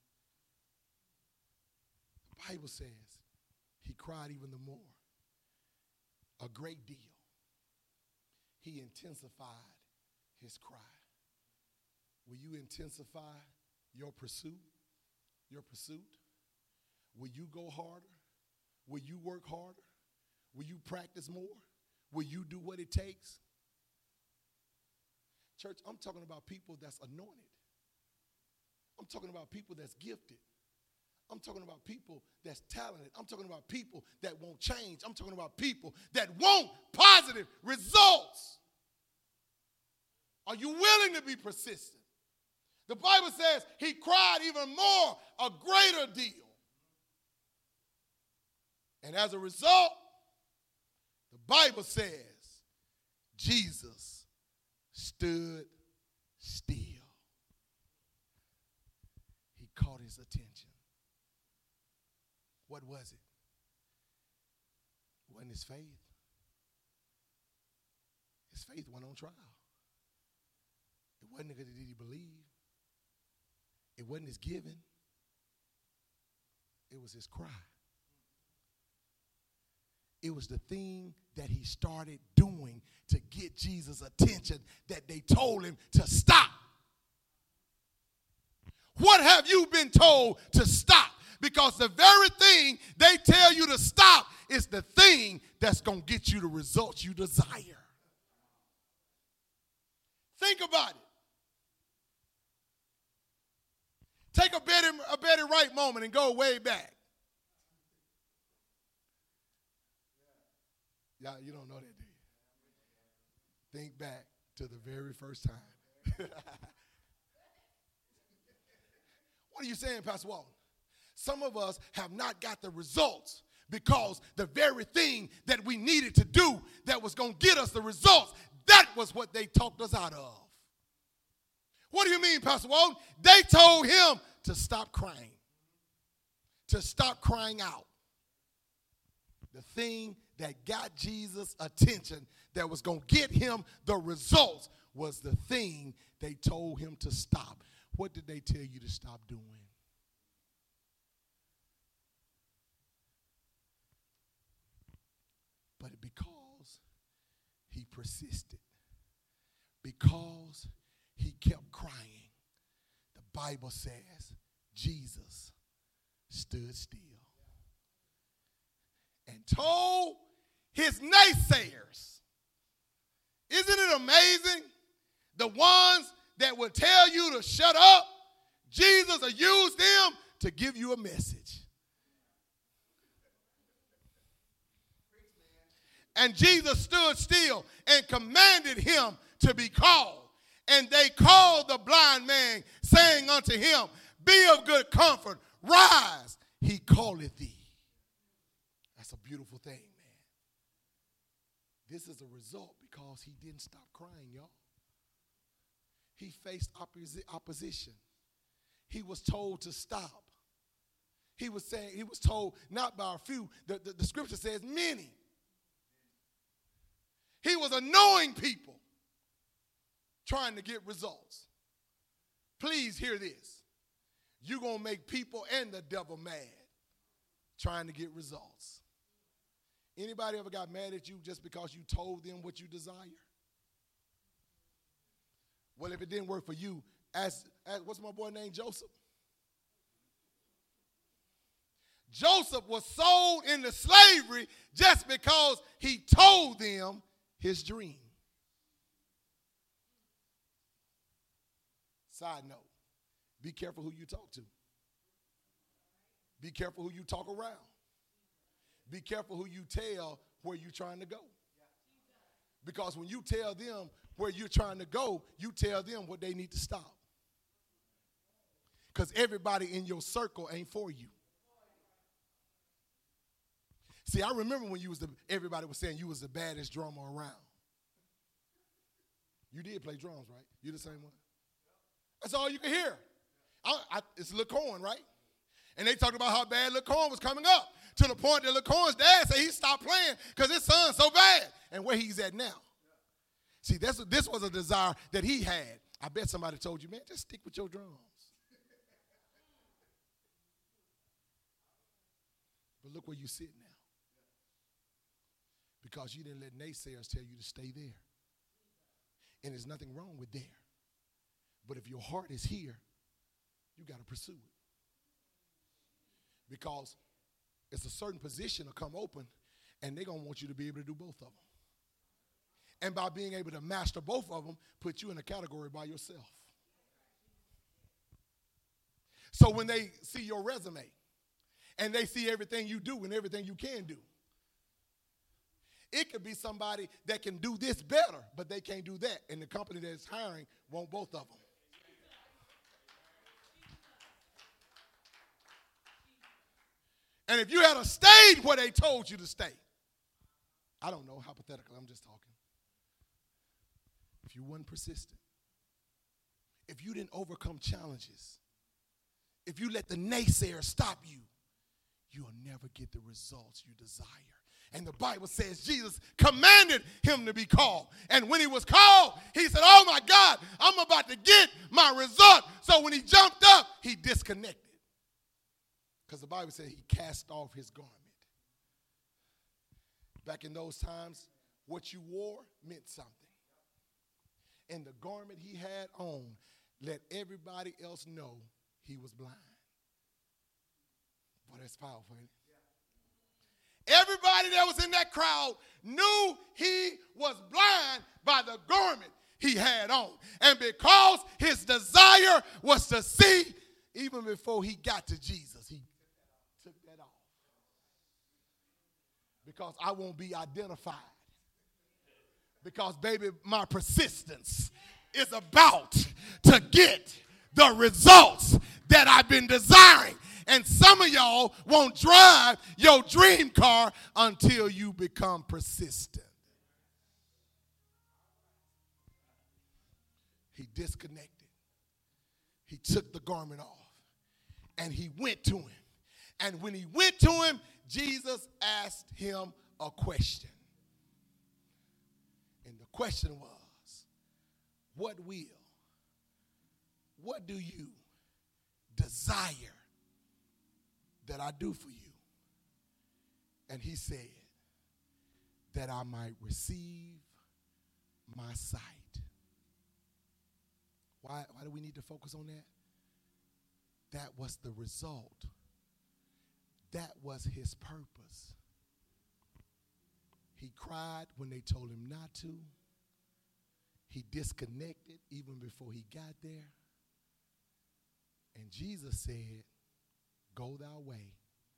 The Bible says he cried even the more. A great deal. He intensified his cry. Will you intensify your pursuit? Your pursuit? Will you go harder? Will you work harder? Will you practice more? Will you do what it takes? Church, I'm talking about people that's anointed. I'm talking about people that's gifted. I'm talking about people that's talented. I'm talking about people that won't change. I'm talking about people that want positive results. Are you willing to be persistent? The Bible says he cried even more, a greater deal. And as a result, the Bible says Jesus stood still. He caught his attention. What was it? It wasn't his faith. His faith went on trial. It wasn't because did he believe. It wasn't his giving. It was his cry. It was the thing that he started doing to get Jesus' attention that they told him to stop. What have you been told to stop? Because the very thing they tell you to stop is the thing that's going to get you the results you desire. Think about it. Take a Betty, a Betty Wright moment and go way back. Yeah, you don't know that, do you? Think back to the very first time. What are you saying, Pastor Walton? Some of us have not got the results because the very thing that we needed to do that was going to get us the results, that was what they talked us out of. What do you mean, Pastor Walton? They told him to stop crying, to stop crying out. The thing that got Jesus' attention that was going to get him the results was the thing they told him to stop. What did they tell you to stop doing? But because he persisted, because he kept crying, the Bible says Jesus stood still and told his naysayers Isn't it amazing? The ones that will tell you to shut up, Jesus will use them to give you a message. And Jesus stood still and commanded him to be called. And they called the blind man, saying unto him, be of good comfort, rise, he calleth thee. That's a beautiful thing, man. This is a result because he didn't stop crying, y'all. He faced opposi- opposition. He was told to stop. He was saying, he was told not by a few, the, the, the scripture says many. He was annoying people trying to get results. Please hear this. You're going to make people and the devil mad trying to get results. Anybody ever got mad at you just because you told them what you desire? Well, if it didn't work for you, ask, ask what's my boy named Joseph? Joseph was sold into slavery just because he told them his dream. Side note, be careful who you talk to. Be careful who you talk around. Be careful who you tell where you're trying to go. Because when you tell them where you're trying to go, you tell them what they need to stop. Because everybody in your circle ain't for you. See, I remember when you was the, everybody was saying you was the baddest drummer around. You did play drums, right? You the same one? That's all you can hear. I, I, it's Lil Corn, right? And they talked about how bad Lil Corn was coming up to the point that Lil Corn's dad said he stopped playing because his son's so bad. And where he's at now. See, that's, this was a desire that he had. I bet somebody told you, man, just stick with your drums. But look where you sit now. Because you didn't let naysayers tell you to stay there. And there's nothing wrong with there. But if your heart is here, you got to pursue it. Because it's a certain position to come open, and they're going to want you to be able to do both of them. And by being able to master both of them, put you in a category by yourself. So when they see your resume, and they see everything you do and everything you can do, it could be somebody that can do this better, but they can't do that. And the company that is hiring want both of them. And if you had stayed where they told you to stay, I don't know, hypothetically, I'm just talking. If you weren't persistent, if you didn't overcome challenges, if you let the naysayer stop you, you'll never get the results you desire. And the Bible says Jesus commanded him to be called. And when he was called, he said, oh my God, I'm about to get my result. So when he jumped up, he disconnected. Because the Bible said he cast off his garment. Back in those times, what you wore meant something. And the garment he had on let everybody else know he was blind. Boy, that's powerful, ain't it? Everybody that was in that crowd knew he was blind by the garment he had on. And because his desire was to see, even before he got to Jesus, he took that off. Because I won't be identified. Because, baby, my persistence is about to get the results that I've been desiring. And some of y'all won't drive your dream car until you become persistent. He disconnected. He took the garment off. And he went to him. And when he went to him, Jesus asked him a question. And the question was, what will, what do you desire that I do for you? And he said, that I might receive my sight. Why, why do we need to focus on that? That was the result. That was his purpose. He cried when they told him not to. he disconnected even before he got there. And Jesus said, go thy way.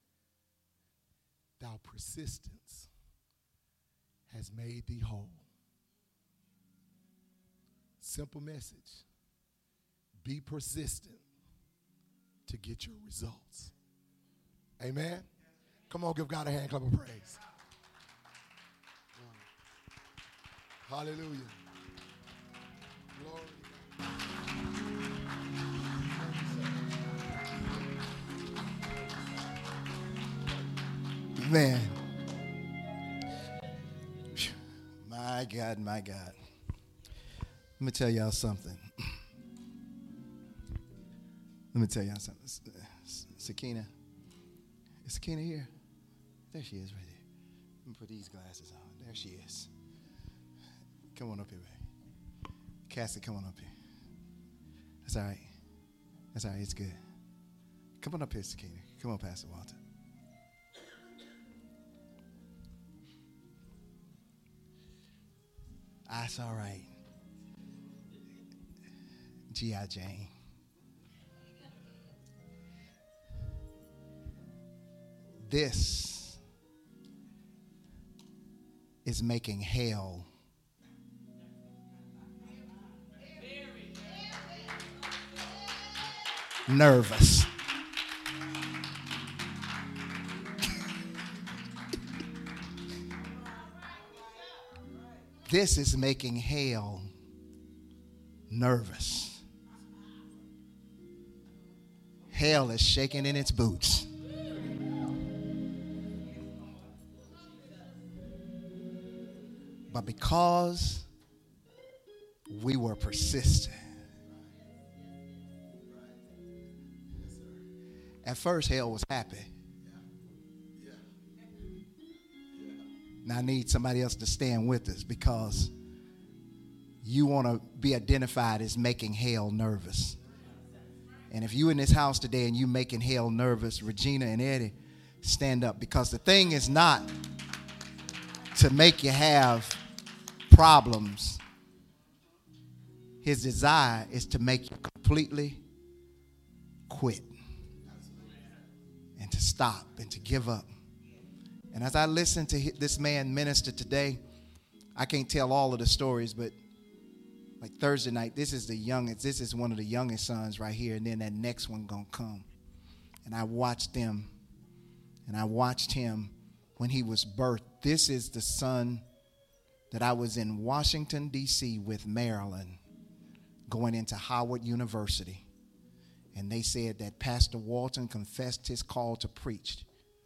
Thy persistence has made thee whole. Simple message. Be persistent to get your results. Amen? Come on, give God a hand clap of praise. Hallelujah. Glory to God. Man. My God, my God. Let me tell y'all something. Let me tell y'all something. Sakina. Is Sakina here? There she is right there. Let me put these glasses on. There she is. Come on up here, baby. Cassie, come on up here. That's all right. That's all right. It's good. Come on up here, Sakina. Come on, Pastor Walter. That's all right. G I. Jane. This is making hell nervous. This is making hell nervous. Hell is shaking in its boots. But because we were persistent, at first hell was happy. Now I need somebody else to stand with us because you want to be identified as making hell nervous. And if you in this house today and you making hell nervous, Regina and Eddie, stand up, because the thing is not to make you have problems. His desire is to make you completely quit and to stop and to give up. And as I listen to this man minister today, I can't tell all of the stories, but like Thursday night, this is the youngest, this is one of the youngest sons right here, and then that next one gonna come. And I watched them, and I watched him when he was birthed. This is the son that I was in Washington, D C with Maryland, going into Howard University. And they said that Pastor Walton confessed his call to preach.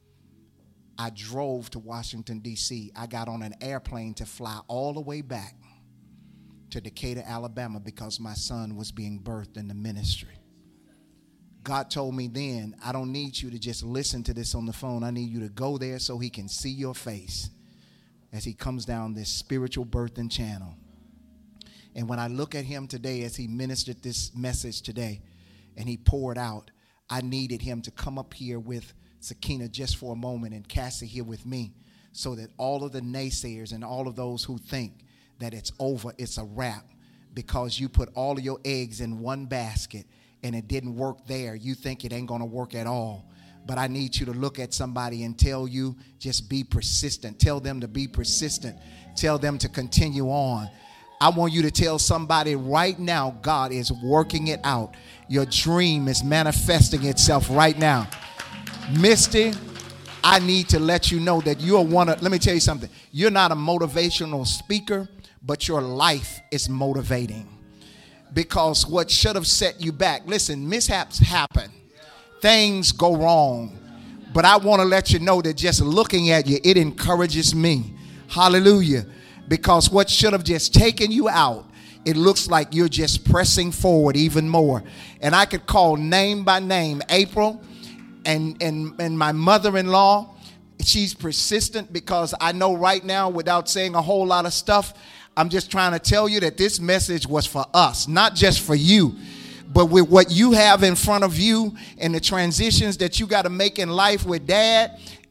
I drove to Washington, D C I got on an airplane to fly all the way back to Decatur, Alabama, because my son was being birthed in the ministry. God told me then, I don't need you to just listen to this on the phone. I need you to go there so he can see your face as he comes down this spiritual birthing channel. And when I look at him today as he ministered this message today and he poured out, I needed him to come up here with Sakina just for a moment and Cassie here with me, so that all of the naysayers and all of those who think that it's over, it's a wrap, because you put all of your eggs in one basket and it didn't work there, you think it ain't going to work at all. But I need you to look at somebody and tell you, just be persistent. Tell them to be persistent. Tell them to continue on. I want you to tell somebody right now, God is working it out. Your dream is manifesting itself right now. Misty, I need to let you know that you're one of, let me tell you something. You're not a motivational speaker, but your life is motivating. Because what should have set you back, listen, mishaps happen. Things go wrong. But I want to let you know that just looking at you, it encourages me. Hallelujah. Because what should have just taken you out, it looks like you're just pressing forward even more. And I could call name by name April and, and, and my mother-in-law. She's persistent, because I know right now, without saying a whole lot of stuff, I'm just trying to tell you that this message was for us, not just for you. But with what you have in front of you and the transitions that you got to make in life with Dad,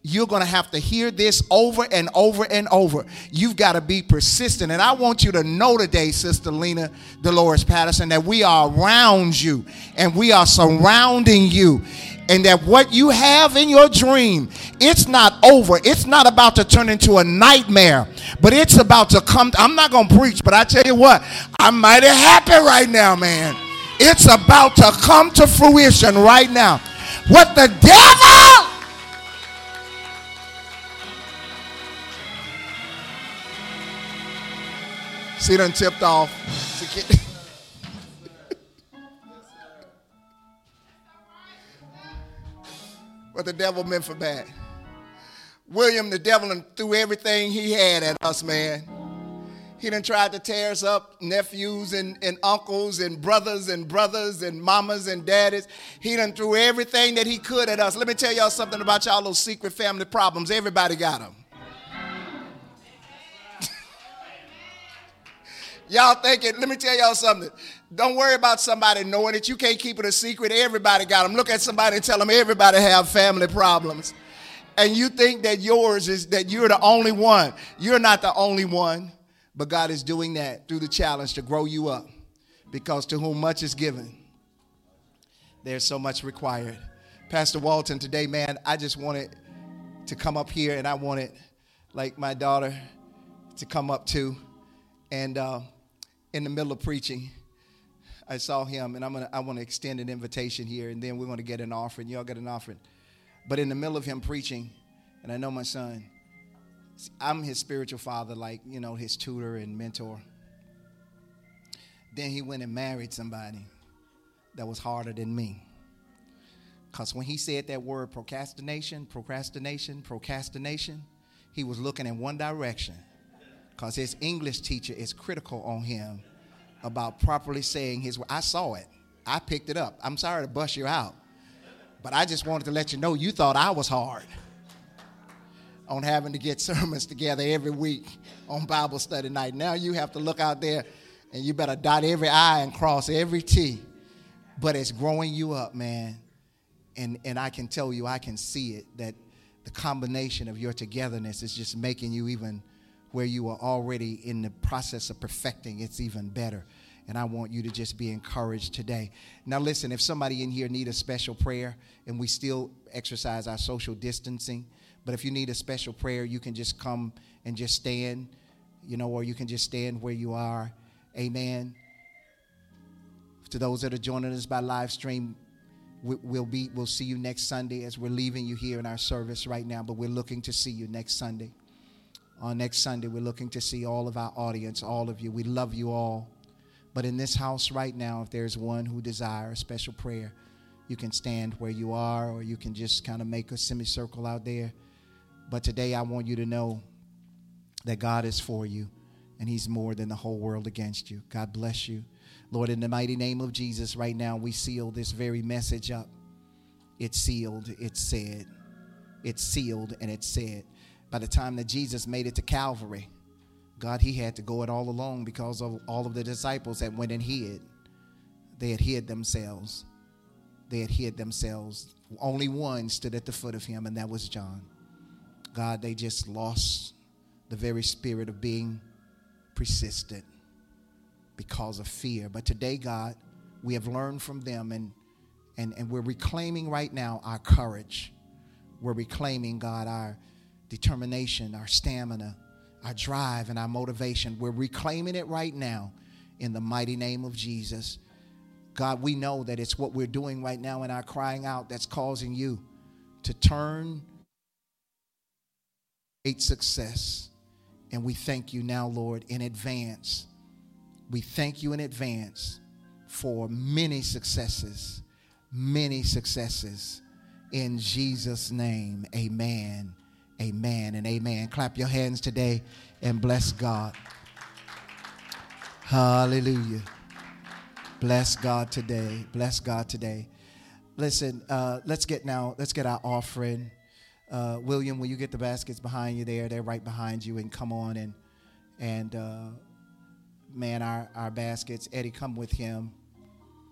you're going to have to hear this over and over and over. You've got to be persistent. And I want you to know today, Sister Lena Dolores Patterson, that we are around you and we are surrounding you. And that what you have in your dream, it's not over. It's not about to turn into a nightmare, but it's about to come. I'm not going to preach, but I tell you what, I'm mighty happy right now, man. It's about to come to fruition right now. What the devil... See, done tipped off. What the devil meant for bad. William, the devil done threw everything he had at us, man. He done tried to tear us up, nephews and, and uncles and brothers and brothers and mamas and daddies. He done threw everything that he could at us. Let me tell y'all something about y'all little secret family problems. Everybody got them. Y'all thinking, let me tell y'all something. Don't worry about somebody knowing it. You can't keep it a secret. Everybody got them. Look at somebody and tell them everybody have family problems. And you think that yours is that you're the only one. You're not the only one. But God is doing that through the challenge to grow you up. Because to whom much is given, there's so much required. Pastor Walton, today, man, I just wanted to come up here, and I wanted, like my daughter, to come up too. And uh, in the middle of preaching, I saw him, and I'm gonna I want to extend an invitation here, and then we're going to get an offering. Y'all get an offering. But in the middle of him preaching, and I know my son, I'm his spiritual father, like, you know, his tutor and mentor. Then he went and married somebody that was harder than me. Because when he said that word procrastination, procrastination, procrastination, he was looking in one direction. Because his English teacher is critical on him about properly saying his word. I saw it. I picked it up. I'm sorry to bust you out. But I just wanted to let you know you thought I was hard on having to get sermons together every week on Bible study night. Now you have to look out there and you better dot every I and cross every T. But it's growing you up, man. And, and I can tell you, I can see it, that the combination of your togetherness is just making you even where you are already in the process of perfecting, it's even better. And I want you to just be encouraged today. Now listen, if somebody in here need a special prayer, and we still exercise our social distancing, but if you need a special prayer, you can just come and just stand, you know, or you can just stand where you are. Amen. To those that are joining us by live stream, we'll be we'll see you next Sunday as we're leaving you here in our service right now, but we're looking to see you next Sunday. On next Sunday, we're looking to see all of our audience, all of you. We love you all. But in this house right now, if there's one who desires a special prayer, you can stand where you are, or you can just kind of make a semicircle out there. But today I want you to know that God is for you, and he's more than the whole world against you. God bless you. Lord, in the mighty name of Jesus, right now, we seal this very message up. It's sealed, it's said. It's sealed, and it's said. By the time that Jesus made it to Calvary, God, he had to go it all alone because of all of the disciples that went and hid. They had hid themselves. They had hid themselves. Only one stood at the foot of him, and that was John. God, they just lost the very spirit of being persistent because of fear. But today, God, we have learned from them, and, and, and we're reclaiming right now our courage. We're reclaiming, God, our determination, our stamina, our drive, and our motivation. We're reclaiming it right now in the mighty name of Jesus. God, we know that it's what we're doing right now in our crying out that's causing you to turn great success. And we thank you now, Lord, in advance. We thank you in advance for many successes, many successes. In Jesus' name, amen. Amen and amen. Clap your hands today and bless God. Hallelujah. Bless God today. Bless God today. Listen, uh, let's get now, let's get our offering. Uh, William, will you get the baskets behind you there? They're right behind you, and come on and, and uh, man, our, our baskets. Eddie, come with him.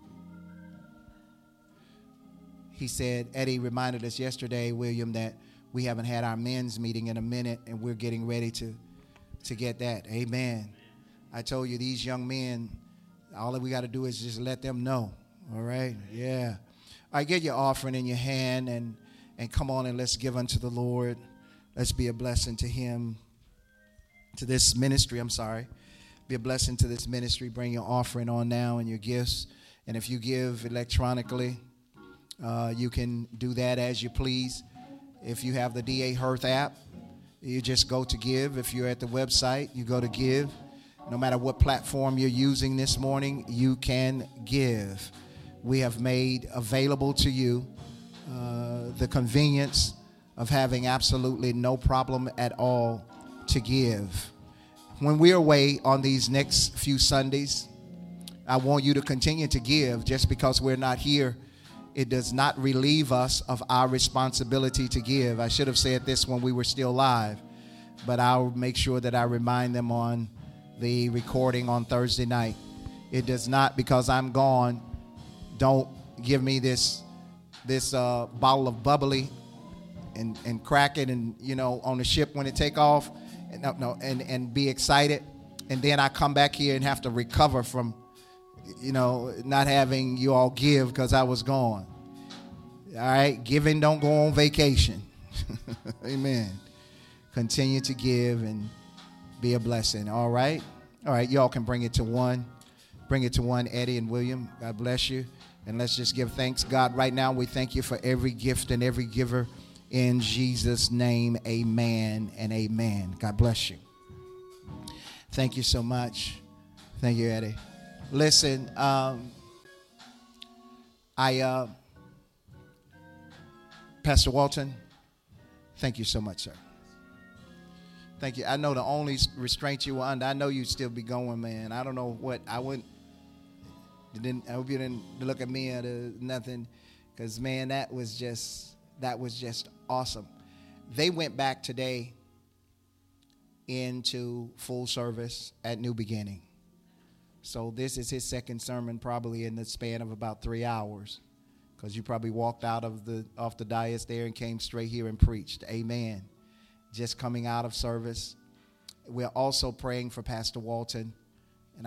He said, Eddie reminded us yesterday, William, that We haven't had our men's meeting in a minute, and we're getting ready to, to get that. Amen. I told you, these young men, all that we got to do is just let them know. All right? Yeah. All right, get your offering in your hand, and, and come on and let's give unto the Lord. Let's be a blessing to him, to this ministry. I'm sorry. Be a blessing to this ministry. Bring your offering on now and your gifts. And if you give electronically, uh, you can do that as you please. If you have the D A Hearth app, you just go to give. If you're at the website, you go to give. No matter what platform you're using this morning, you can give. We have made available to you uh, the convenience of having absolutely no problem at all to give. When we're away on these next few Sundays, I want you to continue to give. Just because we're not here, it does not relieve us of our responsibility to give. I should have said this when we were still live, but I'll make sure that I remind them on the recording on Thursday night. It does not, because I'm gone, don't give me this this uh, bottle of bubbly and, and crack it and, you know, on the ship when it take off and, no, no, and, and be excited. And then I come back here and have to recover from, you know, not having you all give because I was gone. All right? Giving don't go on vacation. Amen. Continue to give and be a blessing. All right? All right, y'all can bring it to one. Bring it to one, Eddie and William. God bless you. And let's just give thanks. God, right now we thank you for every gift and every giver. In Jesus' name, amen and amen. God bless you. Thank you so much. Thank you, Eddie. Listen, um, I, uh, Pastor Walton, thank you so much, sir. Thank you. I know the only restraint you were under, I know you'd still be going, man. I don't know what, I wouldn't, didn't, I hope you didn't look at me or nothing, because, man, that was just, that was just awesome. They went back today into full service at New Beginning. So this is his second sermon probably in the span of about three hours, because you probably walked out of the off the dais there and came straight here and preached. Amen. Just coming out of service. We're also praying for Pastor Walton.